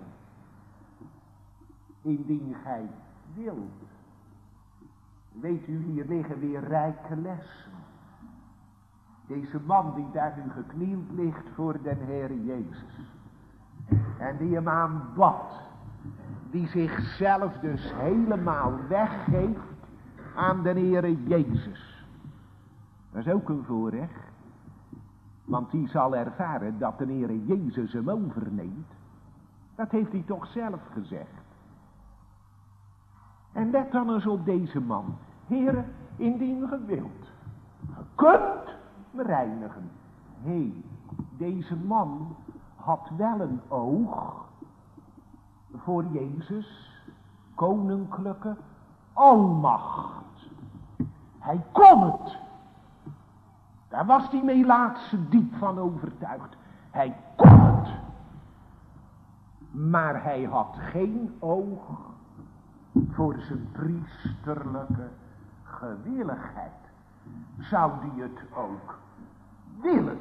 Indien gij wilt. Weet u, hier liggen weer rijke lessen. Deze man die daar nu geknield ligt voor den Heere Jezus. En die hem aanbad. Die zichzelf dus helemaal weggeeft aan den Heere Jezus. Dat is ook een voorrecht. Want die zal ervaren dat de Heere Jezus hem overneemt. Dat heeft hij toch zelf gezegd. En let dan eens op deze man. Heere, indien ge wilt, ge kunt me reinigen. Hé, hey, deze man had wel een oog voor Jezus, koninklijke almacht. Hij kon het. Daar was die Melaatse diep van overtuigd. Hij kon het. Maar hij had geen oog voor zijn priesterlijke gewilligheid. Zou die het ook willen?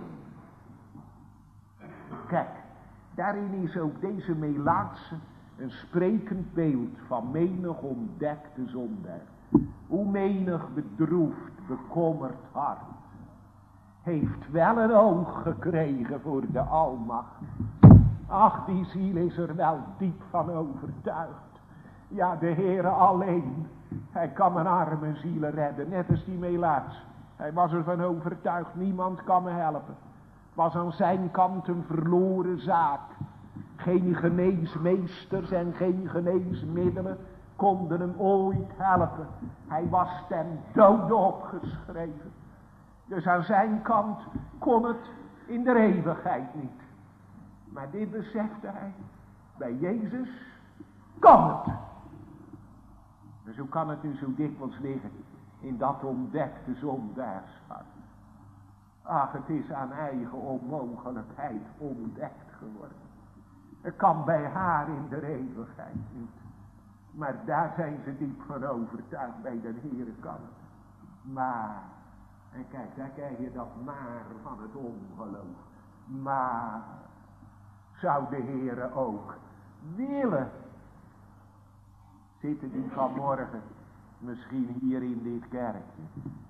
Kijk, daarin is ook deze Melaatse een sprekend beeld van menig ontdekte zondaar. Hoe menig bedroefd, bekommerd hart heeft wel een oog gekregen voor de almacht. Ach, die ziel is er wel diep van overtuigd. Ja, de Heere alleen, hij kan mijn arme zielen redden, net als die Melaats. Hij was ervan overtuigd, niemand kan me helpen. Het was aan zijn kant een verloren zaak. Geen geneesmeesters en geen geneesmiddelen konden hem ooit helpen. Hij was ten dode opgeschreven. Dus aan zijn kant kon het in de eeuwigheid niet. Maar dit besefte hij. Bij Jezus kan het. Dus hoe kan het nu zo dikwijls liggen in dat ontdekte zondaarshart? Ach, het is aan eigen onmogelijkheid ontdekt geworden. Het kan bij haar in de eeuwigheid niet. Maar daar zijn ze diep van overtuigd, bij de Heere kan het. Maar, en kijk, daar krijg je dat maar van het ongeloof. Maar, zou de Heere ook willen? Zitten die vanmorgen misschien hier in dit kerkje?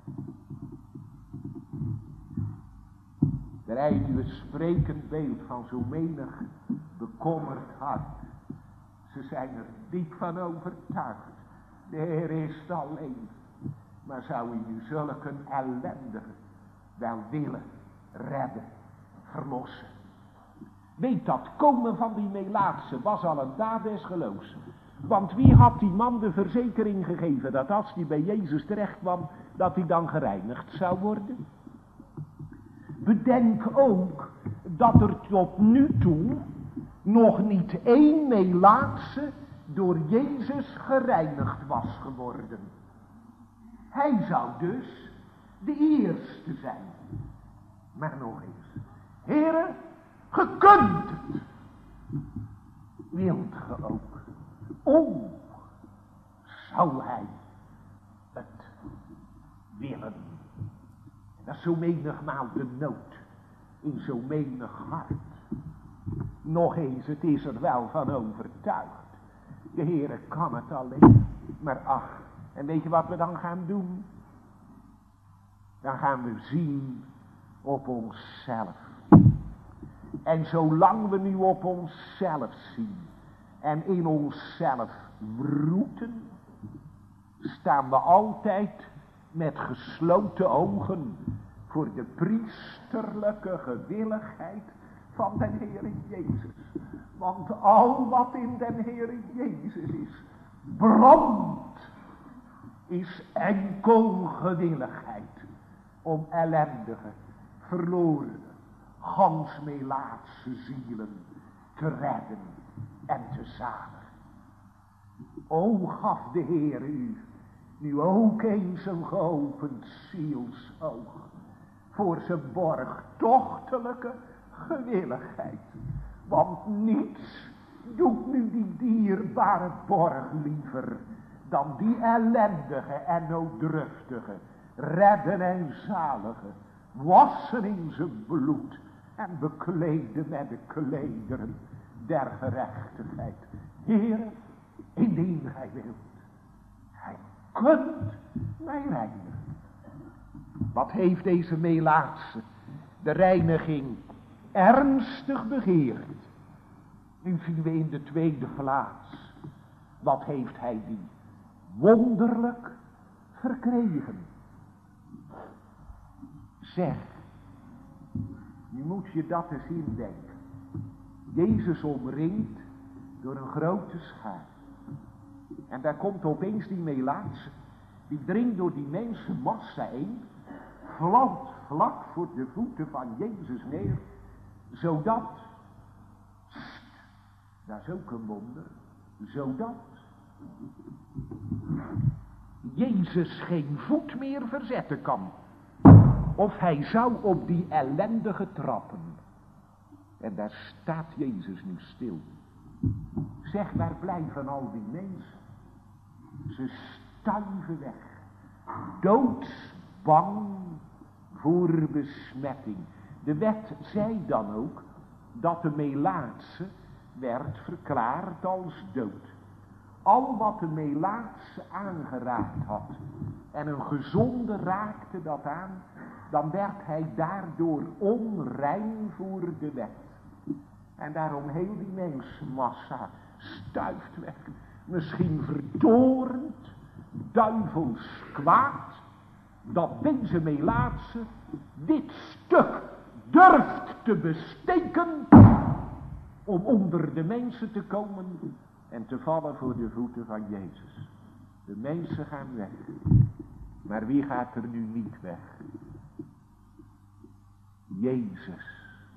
Er rijdt u een sprekend beeld van zo menig bekommerd hart. Ze zijn er diep van overtuigd. De Heer is het alleen. Maar zou hij nu zulke ellendige wel willen redden, verlossen? Weet dat komen van die Melaatse was al een daad des geloofs. Want wie had die man de verzekering gegeven dat als hij bij Jezus terecht kwam, dat hij dan gereinigd zou worden? Bedenk ook dat er tot nu toe nog niet één Melaatse door Jezus gereinigd was geworden. Hij zou dus de eerste zijn. Maar nog eens, Heere, ge kunt het. Wilt ge ook? O, zou hij het willen? Dat is zo menigmaal de nood in zo menig hart. Nog eens, het is er wel van overtuigd. De Heere kan het alleen. Maar ach, en weet je wat we dan gaan doen? Dan gaan we zien op onszelf. En zolang we nu op onszelf zien en in onszelf wroeten, staan we altijd met gesloten ogen voor de priesterlijke gewilligheid van de Heere Jezus. Want al wat in de Heere Jezus is, brandt, is enkel gewilligheid om ellendige, verloren, gans Melaatse zielen te redden en te zadigen. O, gaf de Heer u nu ook eens een geopend zielsoog voor zijn borgtochtelijke gewilligheid. Want niets doet nu die dierbare borg liever dan die ellendige en nooddruftige, redden en zalige, wassen in zijn bloed en bekleden met de klederen der gerechtigheid. Heere, indien gij wilt, gij kunt mij reinigen. Wat heeft deze Melaatse de reiniging ernstig begeerd? Nu zien we in de tweede plaats, wat heeft hij die wonderlijk verkregen? Zeg, Nu moet je dat eens indenken. Jezus omringd door een grote schaar. En daar komt opeens die Melaatse. Die dringt door die mensenmassa heen. Valt vlak voor de voeten van Jezus neer. Zodat, st, dat is ook een wonder. Zodat Jezus geen voet meer verzetten kan. Of hij zou op die ellendige trappen. En daar staat Jezus nu stil. Zeg, waar blijven al die mensen? Ze stuiven weg. Doodsbang voor besmetting. De wet zei dan ook dat de Melaatse werd verklaard als dood. Al wat de Melaatse aangeraakt had en een gezonde raakte dat aan, dan werd hij daardoor onrein voor de wet. En daarom heel die mensenmassa stuift weg. Misschien verdorend, duivels kwaad, dat deze Melaatse dit stuk durft te besteken om onder de mensen te komen en te vallen voor de voeten van Jezus. De mensen gaan weg. Maar wie gaat er nu niet weg? Jezus.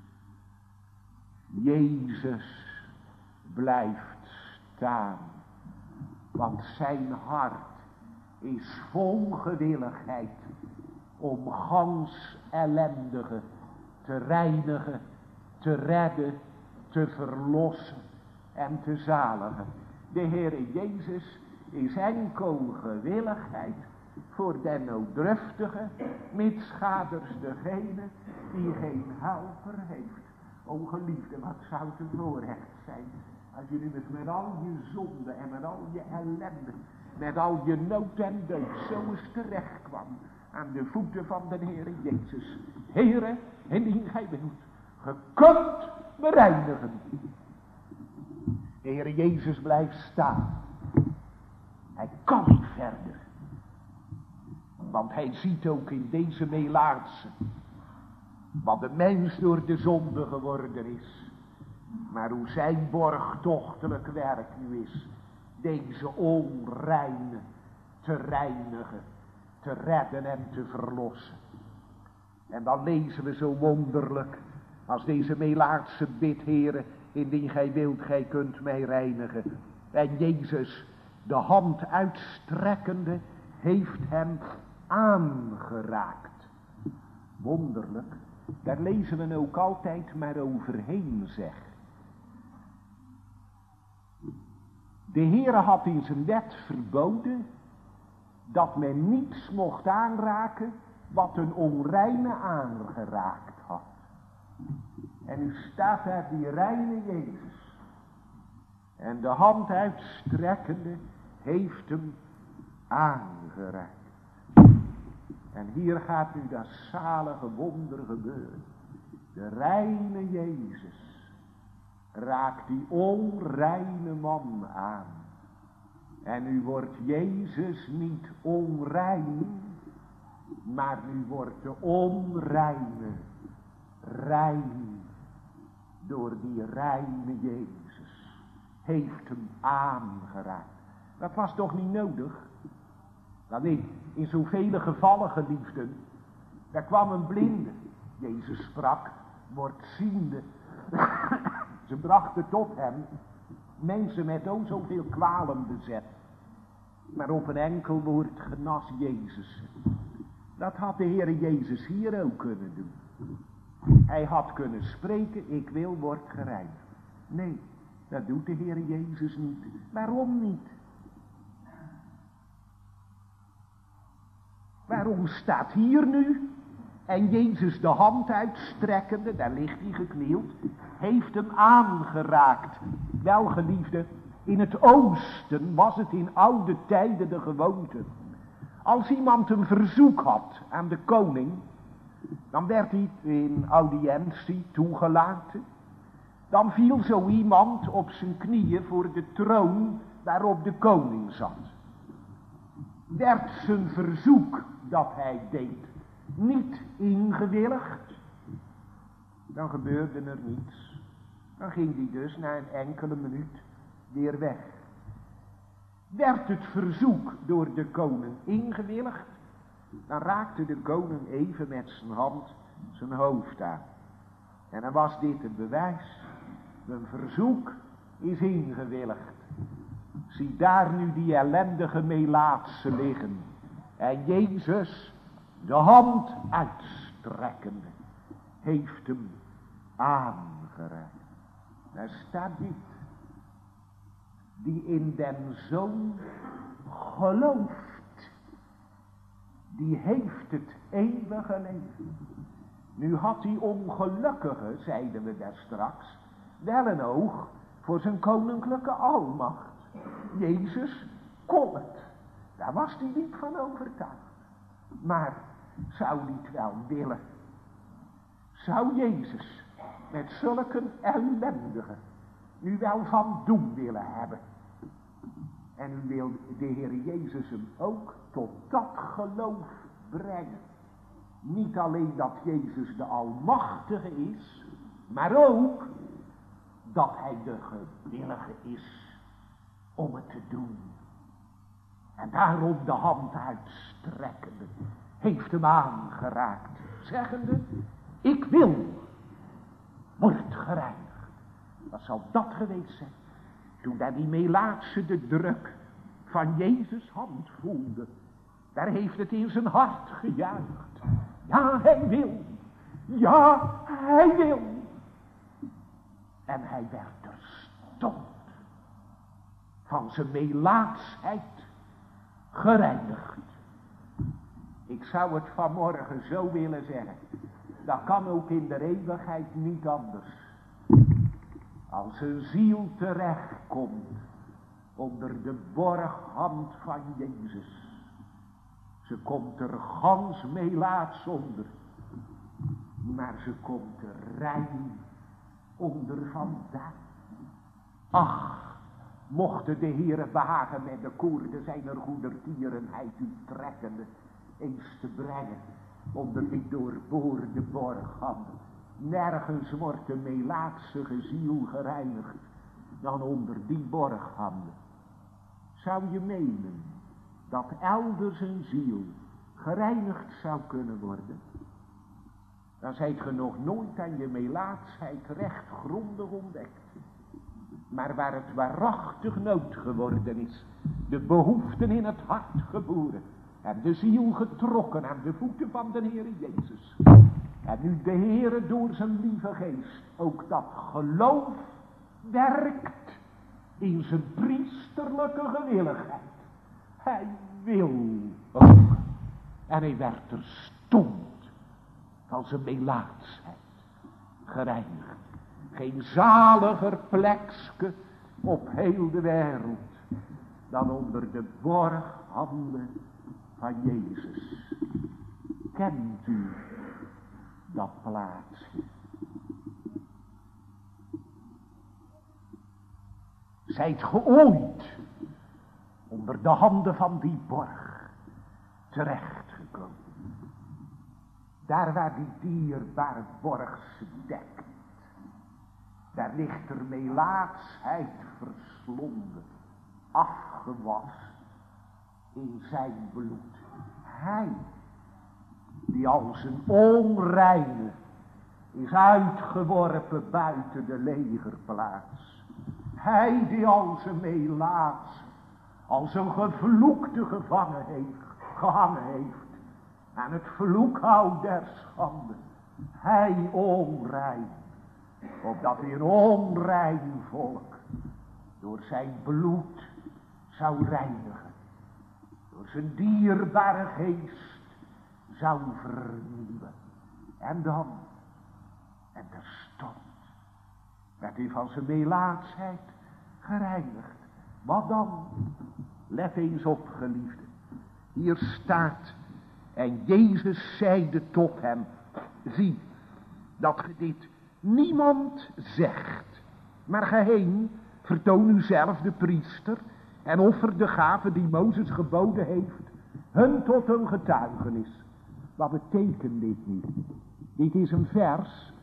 Jezus blijft staan. Want zijn hart is vol gewilligheid om gans ellendige te reinigen, te redden, te verlossen en te zaligen. De Heere Jezus is enkel gewilligheid voor den nooddruftige, mitschaders degene die geen helper heeft. O geliefde, wat zou het een voorrecht zijn als je nu eens met al je zonde en met al je ellende, met al je nood en dood zo eens terecht kwam aan de voeten van de Heere Jezus. Heere, indien gij wilt, ge kunt me reinigen. De Heere Jezus blijft staan. Hij kan niet verder. Want hij ziet ook in deze Melaatse wat de mens door de zonde geworden is. Maar hoe zijn borgtochtelijk werk nu is. Deze onreine te reinigen, te redden en te verlossen. En dan lezen we zo wonderlijk als deze Melaatse bidt, Heere, indien gij wilt, gij kunt mij reinigen. En Jezus, de hand uitstrekkende, heeft hem aangeraakt. Wonderlijk, daar lezen we ook altijd maar overheen, zeg. De Heere had in zijn wet verboden dat men niets mocht aanraken wat een onreine aangeraakt had. En nu staat daar die reine Jezus. En de hand uitstrekkende heeft hem aangeraakt. En hier gaat nu dat zalige wonder gebeuren. De reine Jezus raakt die onreine man aan. En nu wordt Jezus niet onrein, maar nu wordt de onreine rein door die reine Jezus. Heeft hem aangeraakt. Dat was toch niet nodig? Nou nee, in zoveel gevallen, geliefden, daar kwam een blinde. Jezus sprak, wordt ziende. Ze brachten tot hem mensen met o zoveel kwalen bezet. Maar op een enkel woord genas Jezus. Dat had de Heere Jezus hier ook kunnen doen. Hij had kunnen spreken, ik wil, word gereinigd. Nee, dat doet de Heere Jezus niet. Waarom niet? Waarom staat hier nu? En Jezus de hand uitstrekkende, daar ligt hij geknield, heeft hem aangeraakt. Wel, geliefde, in het oosten was het in oude tijden de gewoonte. Als iemand een verzoek had aan de koning, dan werd hij in audiëntie toegelaten. Dan viel zo iemand op zijn knieën voor de troon waarop de koning zat. Werd zijn verzoek dat hij deed niet ingewilligd, Dan gebeurde er niets. Dan ging hij dus na een enkele minuut weer weg. Werd het verzoek door de koning ingewilligd, dan raakte de koning even met zijn hand zijn hoofd aan. En dan was dit het bewijs. Mijn verzoek is ingewilligd. Zie daar nu die ellendige melaatse liggen. En Jezus, de hand uitstrekkende, heeft hem aangeraakt. Daar staat dit. Die in den Zoon gelooft, die heeft het eeuwige leven. Nu had die ongelukkige, zeiden we daar straks, wel een oog voor zijn koninklijke almacht. Jezus kon het. Daar was hij niet van overtuigd. Maar zou hij het wel willen? Zou Jezus met zulke ellendige nu wel van doen willen hebben? En u wil de Heer Jezus hem ook tot dat geloof brengen. Niet alleen dat Jezus de Almachtige is, maar ook dat hij de gewillige is om het te doen. En daarom de hand uitstrekkende heeft hem aangeraakt, zeggende, ik wil, wordt gereinigd. Wat zal dat geweest zijn? Toen daar die melaatse de druk van Jezus' hand voelde, daar heeft het in zijn hart gejuicht. Ja, hij wil. Ja, hij wil. En hij werd terstond van zijn melaatsheid gereinigd. Ik zou het vanmorgen zo willen zeggen. Dat kan ook in de eeuwigheid niet anders. Als een ziel terechtkomt onder de borghand van Jezus. Ze komt er gans melaats onder. Maar ze komt er rein onder vandaan. Ach, mochten de Heere behagen met de koorden zijner goedertierenheid u trekkende eens te brengen onder die doorboorde borghand. Nergens wordt de melaatsige ziel gereinigd dan onder die borghanden. Zou je menen dat elders een ziel gereinigd zou kunnen worden? Dan zijt ge nog nooit aan je melaatsheid recht grondig ontdekt. Maar waar het waarachtig nood geworden is, de behoeften in het hart geboren en de ziel getrokken aan de voeten van de Heere Jezus. En nu de Heere door zijn lieve geest ook dat geloof werkt in zijn priesterlijke gewilligheid. Hij wil ook. En hij werd terstond van zijn melaatsheid gereinigd. Geen zaliger plekske op heel de wereld dan onder de borghanden van Jezus. Kent u dat plaatsje? Zijt ge ooit onder de handen van die borg terechtgekomen? Daar waar die dierbare borg dekt, daar ligt er melaatsheid verslonden, afgewas in zijn bloed. Hij, die als een onreine is uitgeworpen buiten de legerplaats. Hij die als een melaats, als een gevloekte gevangen heeft, gehangen heeft aan het vloekhout der schande. Hij onrein, opdat hij een onrein volk door zijn bloed zou reinigen, door zijn dierbare geest zou vernieuwen. En dan, en terstond, werd hij van zijn melaatsheid gereinigd. Wat dan? Let eens op, geliefde. Hier staat, en Jezus zeide tot hem, zie, dat ge dit niemand zegt, maar ga heen, vertoon u zelf de priester en offer de gave die Mozes geboden heeft, hun tot een getuigenis. Wat betekent dit nu? Dit is een vers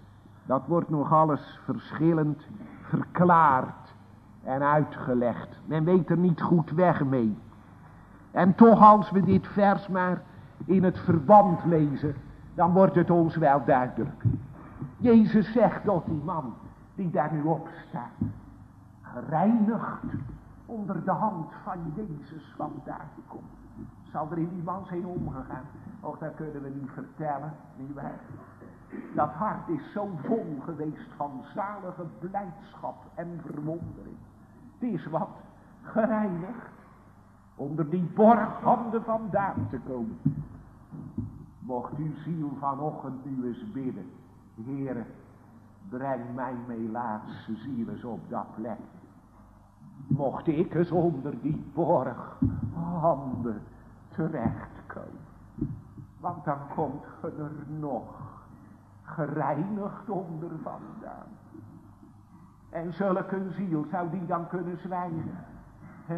Dat wordt nog alles verschillend verklaard en uitgelegd. Men weet er niet goed weg mee. En toch, als we dit vers maar in het verband lezen, dan wordt het ons wel duidelijk. Jezus zegt tot die man die daar nu op staat, gereinigd onder de hand van Jezus, want daar komt. Zal er in die man zijn omgegaan? Och, dat kunnen we niet vertellen, nietwaar? Dat hart is zo vol geweest van zalige blijdschap en verwondering. Het is wat gereinigd onder die borghanden vandaan te komen. Mocht uw ziel vanochtend nu eens bidden, Heere, breng mijn melaatse ziel eens op dat plek. Mocht ik eens onder die borghanden terechtkomen. Want dan komt ge er nog gereinigd onder vandaan. En zulke een ziel, zou die dan kunnen zwijgen? He?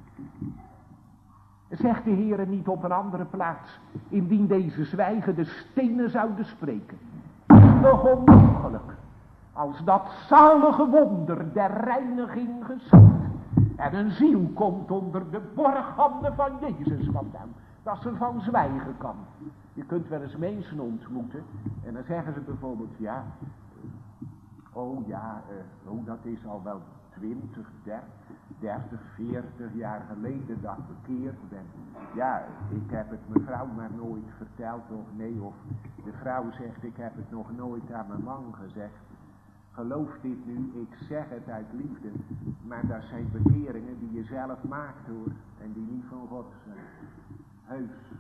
Zegt de Heere niet op een andere plaats, indien deze zwijgen de stenen zouden spreken. Nog onmogelijk, als dat zalige wonder der reiniging geschiet. En een ziel komt onder de borghanden van Jezus vandaan. Dat ze van zwijgen kan. Je kunt wel eens mensen ontmoeten. En dan zeggen ze bijvoorbeeld, ja. Oh ja, uh, oh, dat is al wel twintig, dertig, veertig jaar geleden dat ik bekeerd ben. Ja, ik heb het mevrouw maar nooit verteld of nee. Of de vrouw zegt, ik heb het nog nooit aan mijn man gezegd. Geloof dit nu, ik zeg het uit liefde, maar dat zijn bekeringen die je zelf maakt hoor, en die niet van God zijn. Heus.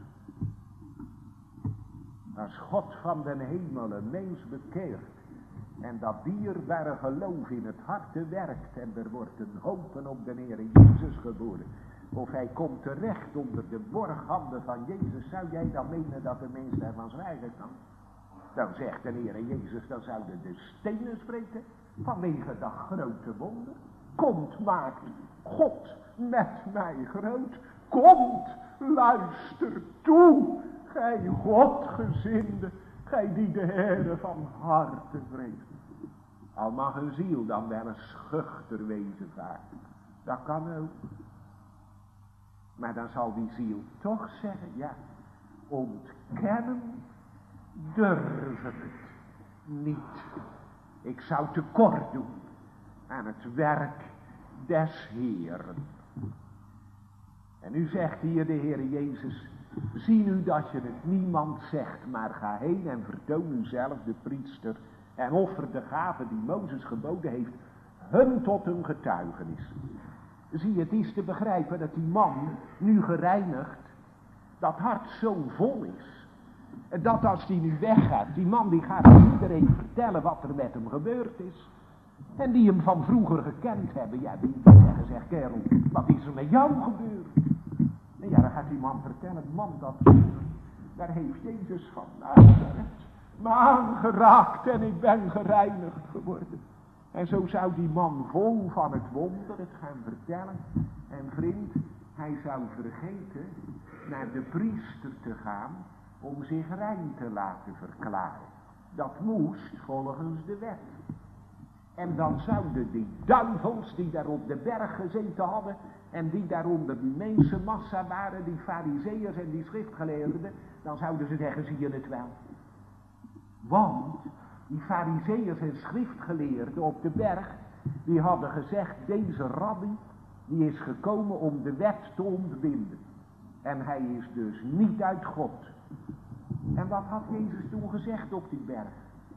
Als God van den hemel een mens bekeert, en dat dierbare geloof in het harte werkt, en er wordt een hopen op de Heer Jezus geboren, of hij komt terecht onder de borghanden van Jezus, zou jij dan menen dat de mens daarvan zwijgen kan? Dan zegt de Heer Jezus, dan zouden de stenen spreken vanwege dat grote wonder. Komt, maakt God met mij groot. Komt, luister toe, gij Godgezinde, gij die de Heere van harte vreest. Al mag een ziel dan wel een schuchter wezen vaak. Dat kan ook. Maar dan zal die ziel toch zeggen, ja, ontkennen durf ik het niet. Ik zou tekort doen aan het werk des Heeren. En nu zegt hier de Heer Jezus, zie nu dat je het niemand zegt, maar ga heen en vertoon uzelf de priester en offer de gave die Mozes geboden heeft, hun tot een getuigenis. Zie, het is te begrijpen dat die man, nu gereinigd, dat hart zo vol is. Dat als die nu weggaat, die man die gaat iedereen vertellen wat er met hem gebeurd is. En die hem van vroeger gekend hebben, ja, die zeggen, zeg kerel, wat is er met jou gebeurd? En ja, dan gaat die man vertellen, man, dat daar heeft Jezus van Nazareth me aangeraakt en ik ben gereinigd geworden. En zo zou die man vol van het wonder het gaan vertellen. En vriend, hij zou vergeten naar de priester te gaan om zich rein te laten verklaren. Dat moest volgens de wet. En dan zouden die duivels die daar op de berg gezeten hadden en die daar onder die mensenmassa waren, die farizeeërs en die schriftgeleerden, dan zouden ze zeggen, zie je het wel. Want die farizeeërs en schriftgeleerden op de berg, die hadden gezegd, deze rabbi, die is gekomen om de wet te ontbinden. En hij is dus niet uit God. En wat had Jezus toen gezegd op die berg?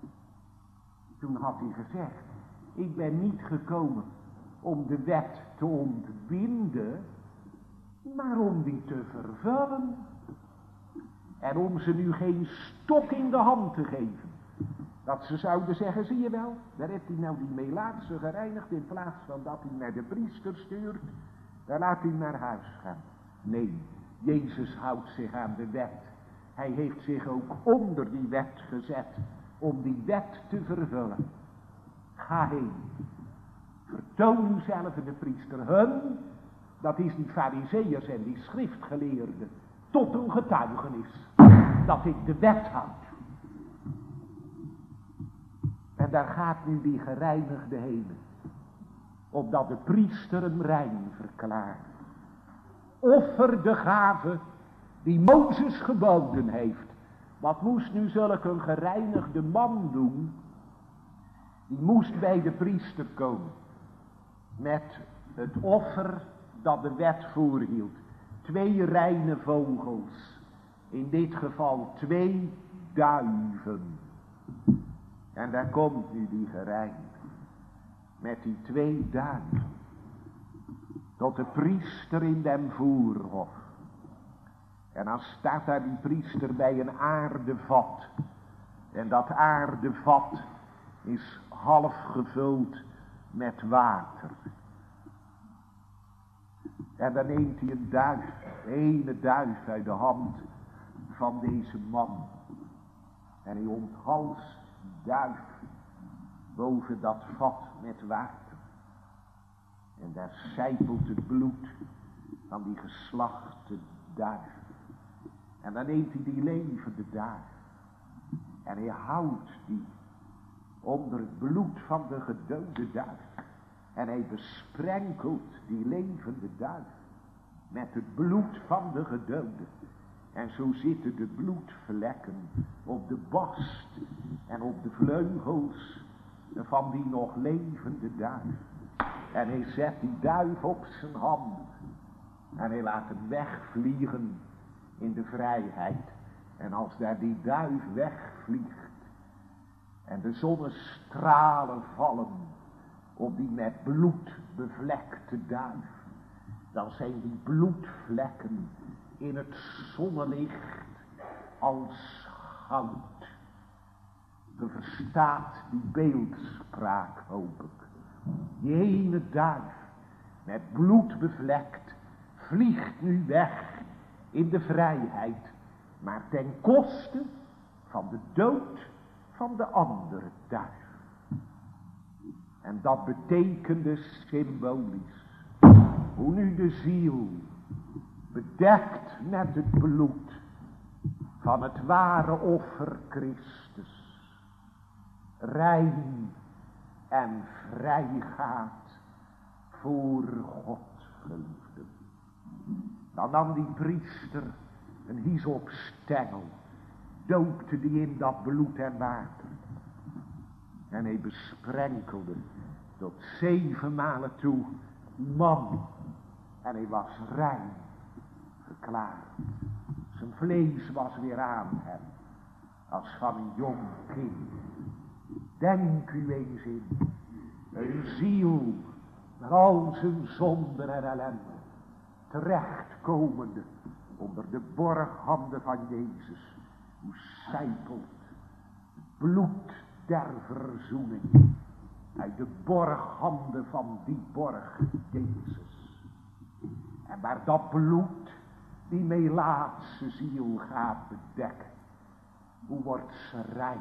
Toen had hij gezegd, ik ben niet gekomen om de wet te ontbinden, maar om die te vervullen. En om ze nu geen stok in de hand te geven. Dat ze zouden zeggen, zie je wel, daar heeft hij nou die melaatse gereinigd, in plaats van dat hij naar de priester stuurt, daar laat hij naar huis gaan. Nee, Jezus houdt zich aan de wet. Hij heeft zich ook onder die wet gezet, om die wet te vervullen. Ga heen. Vertoon uzelf de priester. Hun, dat is die farizeeërs en die schriftgeleerden, tot een getuigenis dat ik de wet houd. En daar gaat nu die gereinigde heen, opdat de priester hem rein verklaart. Offer de gave die Mozes geboden heeft. Wat moest nu zulk een gereinigde man doen? Die moest bij de priester komen met het offer dat de wet voorhield. Twee reine vogels, in dit geval twee duiven. En daar komt nu die gereinigde met die twee duiven tot de priester in den voorhof. En dan staat daar die priester bij een aardevat. En dat aardevat is half gevuld met water. En dan neemt hij een duif, de ene duif uit de hand van deze man. En hij onthalst die duif boven dat vat met water. En daar sijpelt het bloed van die geslachte duif. En dan neemt hij die levende duif. En hij houdt die onder het bloed van de gedode duif. En hij besprenkelt die levende duif met het bloed van de gedode. En zo zitten de bloedvlekken op de bast en op de vleugels van die nog levende duif. En hij zet die duif op zijn hand. En hij laat hem wegvliegen in de vrijheid. En als daar die duif wegvliegt en de zonnestralen vallen op die met bloed bevlekte duif, dan zijn die bloedvlekken in het zonnelicht als goud. Je verstaat die beeldspraak, hoop ik. Die ene duif met bloed bevlekt vliegt nu weg in de vrijheid, maar ten koste van de dood van de andere duif. En dat betekende symbolisch hoe nu de ziel, bedekt met het bloed van het ware offer Christus, rein en vrij gaat voor God, geliefden. Dan nam die priester een hyssopstengel, doopte die in dat bloed en water. En hij besprenkelde tot zeven malen toe die man. En hij was rein verklaard. Zijn vlees was weer aan hem, als van een jong kind. Denk u eens in, een ziel met al zijn zonden en ellende, terechtkomende onder de borghanden van Jezus. Hoe sijpelt het bloed der verzoening uit de borghanden van die borg Jezus. En waar dat bloed die melaatse ziel gaat bedekken, hoe wordt ze rein?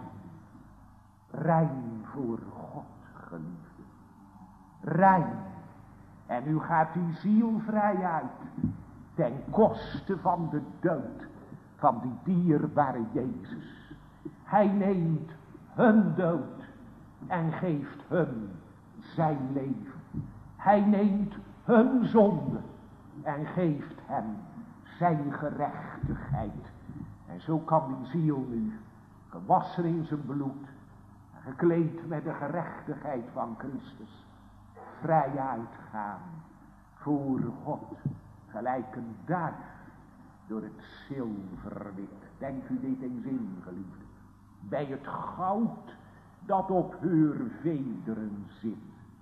Rein voor God, geliefde. Rein. En nu gaat die ziel vrij uit, ten koste van de dood van die dierbare Jezus. Hij neemt hun dood en geeft hun zijn leven. Hij neemt hun zonde en geeft hem zijn gerechtigheid. En zo kan die ziel nu, gewassen in zijn bloed, gekleed met de gerechtigheid van Christus, vrij uitgaan voor God, gelijk een duif door het zilverwit. Denk u dit eens in, geliefde, bij het goud dat op heur vederen zit,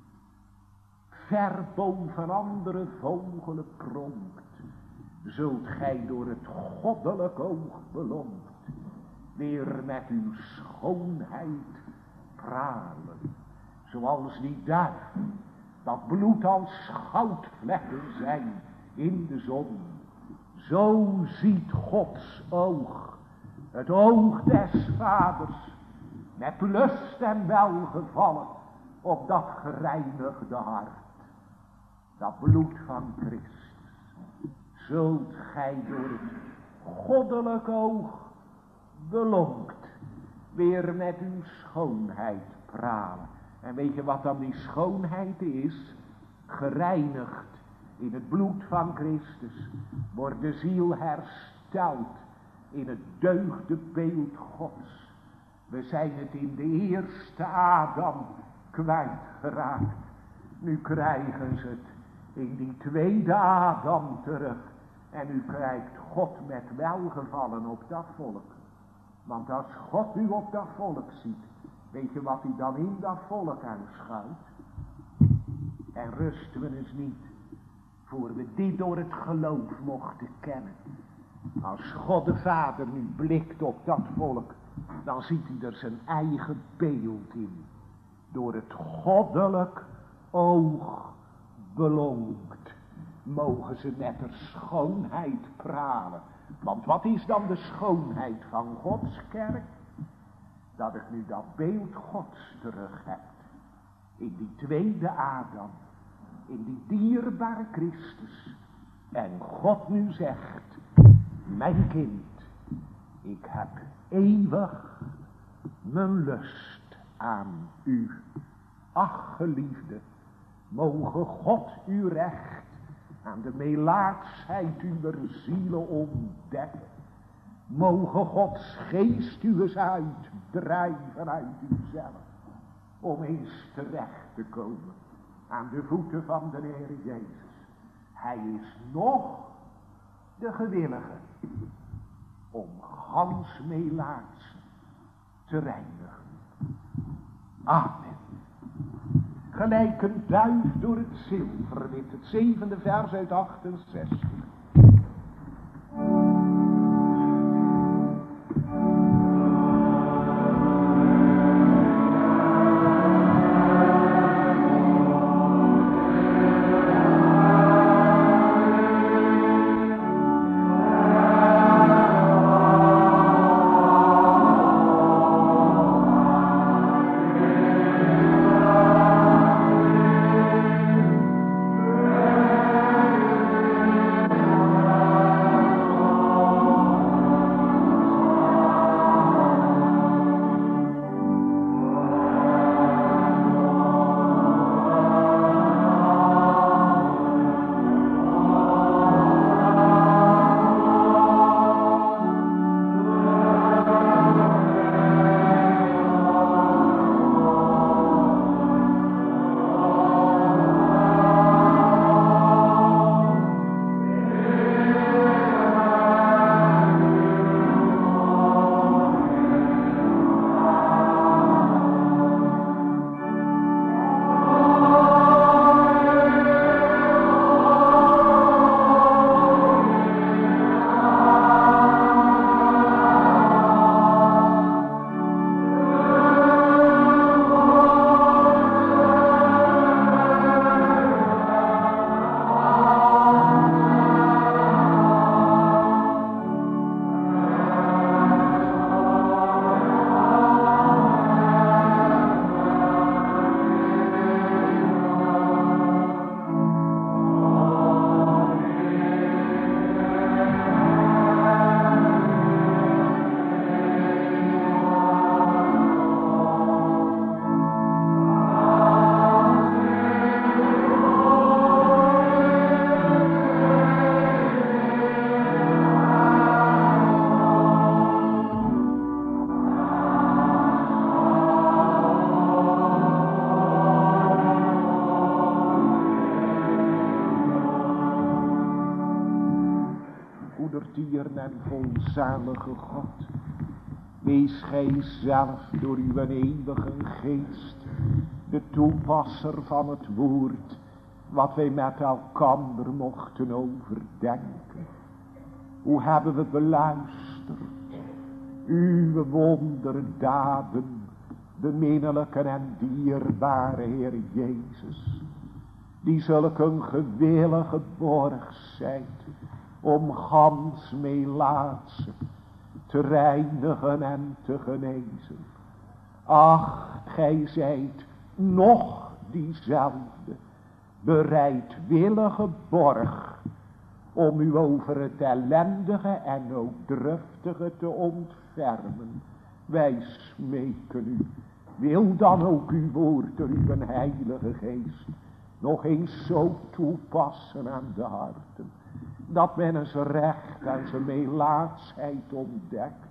ver boven andere vogelen pronkt, zult gij door het goddelijk oog belonkt weer met uw schoonheid pralen, zoals die duif, dat bloed als goudvlekken zijn in de zon. Zo ziet Gods oog, het oog des Vaders, met lust en welgevallen op dat gereinigde hart. Dat bloed van Christus zult gij door het goddelijk oog belonkt weer met uw schoonheid pralen. En weet je wat dan die schoonheid is? Gereinigd in het bloed van Christus wordt de ziel hersteld in het deugdebeeld Gods. We zijn het in de eerste Adam kwijtgeraakt. Nu krijgen ze het in die tweede Adam terug. En nu kijkt God met welgevallen op dat volk. Want als God u op dat volk ziet, weet je wat hij dan in dat volk aanschouwt? En rusten we eens niet, voor we dit door het geloof mochten kennen. Als God de Vader nu blikt op dat volk, dan ziet hij er zijn eigen beeld in. Door het goddelijk oog belonkt, mogen ze met de schoonheid pralen. Want wat is dan de schoonheid van Gods kerk? Dat ik nu dat beeld Gods terug heb. In die tweede Adam. In die dierbare Christus. En God nu zegt, mijn kind, ik heb eeuwig mijn lust aan u. Ach, geliefde, mogen God uw recht aan de melaatsheid uw zielen ontdekken. Mogen Gods geest u eens uitdrijven uit uzelf. Om eens terecht te komen aan de voeten van de Heer Jezus. Hij is nog de gewillige om gans melaats te reinigen. Amen. Gelijk een duif door het zilverwit, het zevende vers uit achtenzestig. en volzalige God, wees gij zelf door uw eeuwige geest de toepasser van het woord, wat wij met elkander mochten overdenken. Hoe hebben we beluisterd uw wonderdaden, beminnelijke en dierbare Heer Jezus, die zulk een gewillige borg zijt om gans melaatse te reinigen en te genezen. Ach, gij zijt nog diezelfde bereidwillige borg om u over het ellendige en ook druftige te ontfermen. Wij smeken u Wil dan ook uw woord door uw heilige geest nog eens zo toepassen aan de harten, dat men eens recht en zijn melaatsheid ontdekt,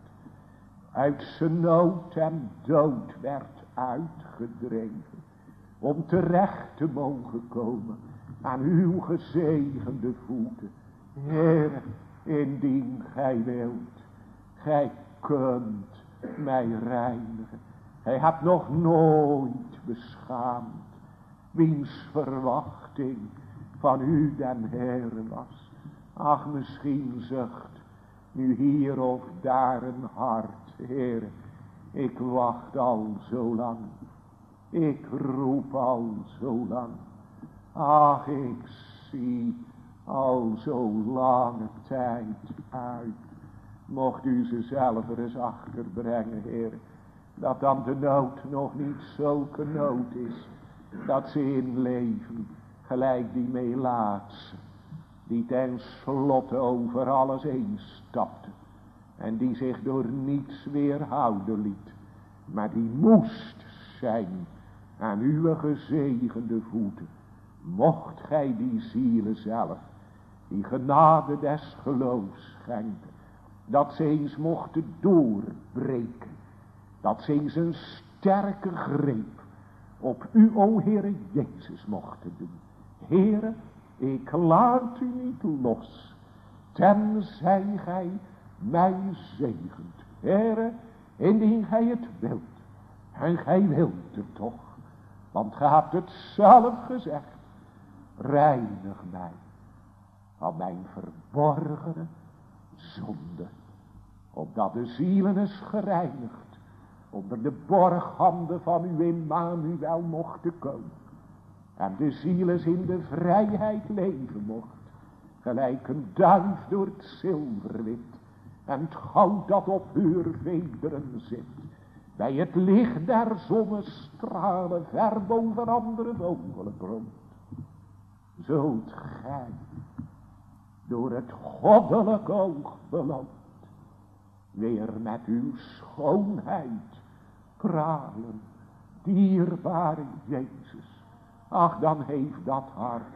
uit zijn nood en dood werd uitgedreven, om terecht te mogen komen aan uw gezegende voeten. Heer, indien gij wilt, gij kunt mij reinigen. Hij hebt nog nooit beschaamd, wiens verwachting van u den Heere was. Ach, misschien zucht nu hier of daar een hart. Heere, ik wacht al zo lang, ik roep al zo lang. Ach, ik zie al zo lange tijd uit. Mocht u ze zelf er eens achterbrengen, Heer, dat dan de nood nog niet zulke nood is, dat ze inleven, gelijk die melaatse, die ten slotte over alles heen stapte, en die zich door niets weerhouden liet, maar die moest zijn aan uw gezegende voeten. Mocht gij die zielen zelf, die genade des geloofs schenken, dat ze eens mochten doorbreken, dat ze eens een sterke greep op u, o Heere Jezus, mochten doen. Heere, ik laat u niet los, tenzij gij mij zegent. Heere, indien gij het wilt, en gij wilt het toch, want gij hebt het zelf gezegd, reinig mij van mijn verborgene zonde, opdat de zielen is gereinigd, onder de borghanden van uw Immanuel mochten komen, en de ziel eens in de vrijheid leven mocht, gelijk een duif door het zilverwit, en het goud dat op haar vederen zit, bij het licht der zonnestralen ver boven andere vogelen bromt. Zult gij door het goddelijk oog beloond weer met uw schoonheid pralen, dierbare Jezus. Ach, dan heeft dat hart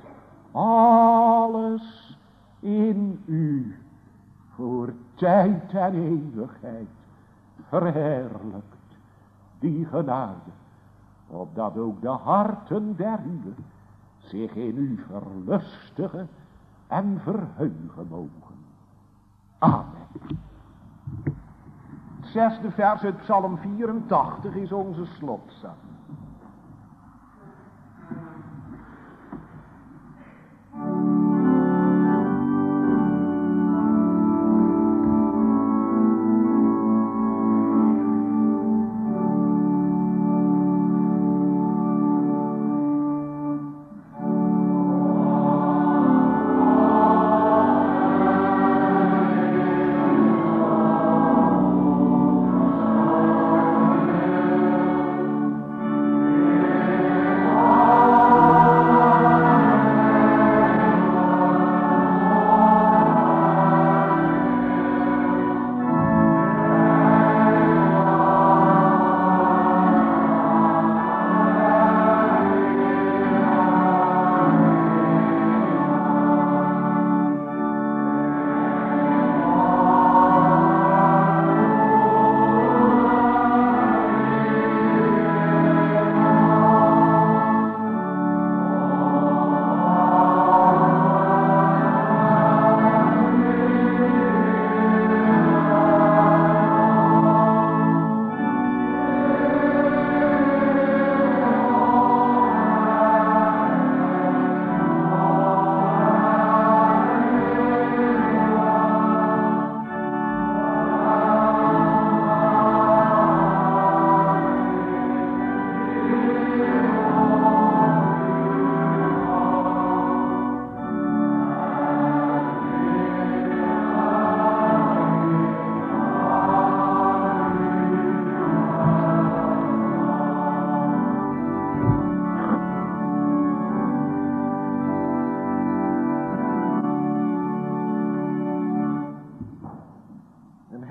alles in u voor tijd en eeuwigheid verheerlijkt. Die genade, opdat ook de harten der uwen zich in u verlustigen en verheugen mogen. Amen. Het zesde vers uit Psalm vierentachtig is onze slotzang.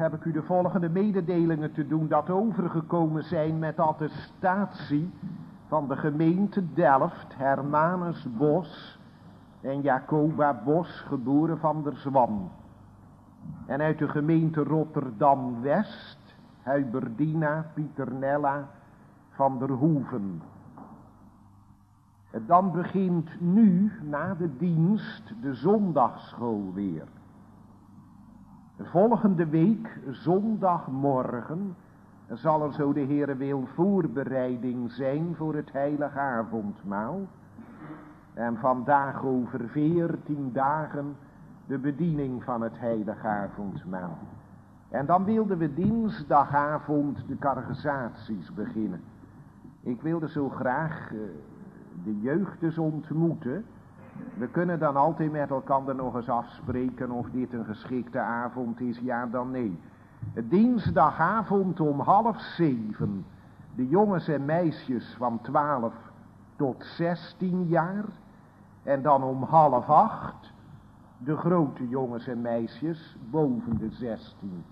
heb ik u de volgende mededelingen te doen dat overgekomen zijn met attestatie van de gemeente Delft, Hermanus Bos en Jacoba Bos, geboren van der Zwan. En uit de gemeente Rotterdam-West, Huberdina Pieternella van der Hoeven. Dan begint nu, na de dienst, de zondagsschool weer. Volgende week, zondagmorgen, zal er, zo de Heere wil, voorbereiding zijn voor het heilige avondmaal. En vandaag over veertien dagen de bediening van het heilige avondmaal. En dan wilden we dinsdagavond de catechisaties beginnen. Ik wilde zo graag uh, de jeugd dus ontmoeten. We kunnen dan altijd met elkaar nog eens afspreken of dit een geschikte avond is, ja dan nee. Dinsdagavond om half zeven, de jongens en meisjes van twaalf tot zestien jaar. En dan om half acht, de grote jongens en meisjes boven de zestien.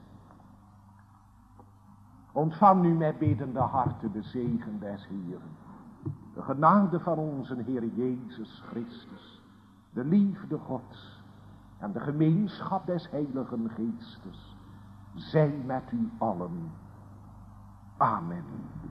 Ontvang nu met biddende harten de zegen des Heeren. De genade van onze Heer Jezus Christus, de liefde Gods en de gemeenschap des Heiligen Geestes, zij met u allen. Amen.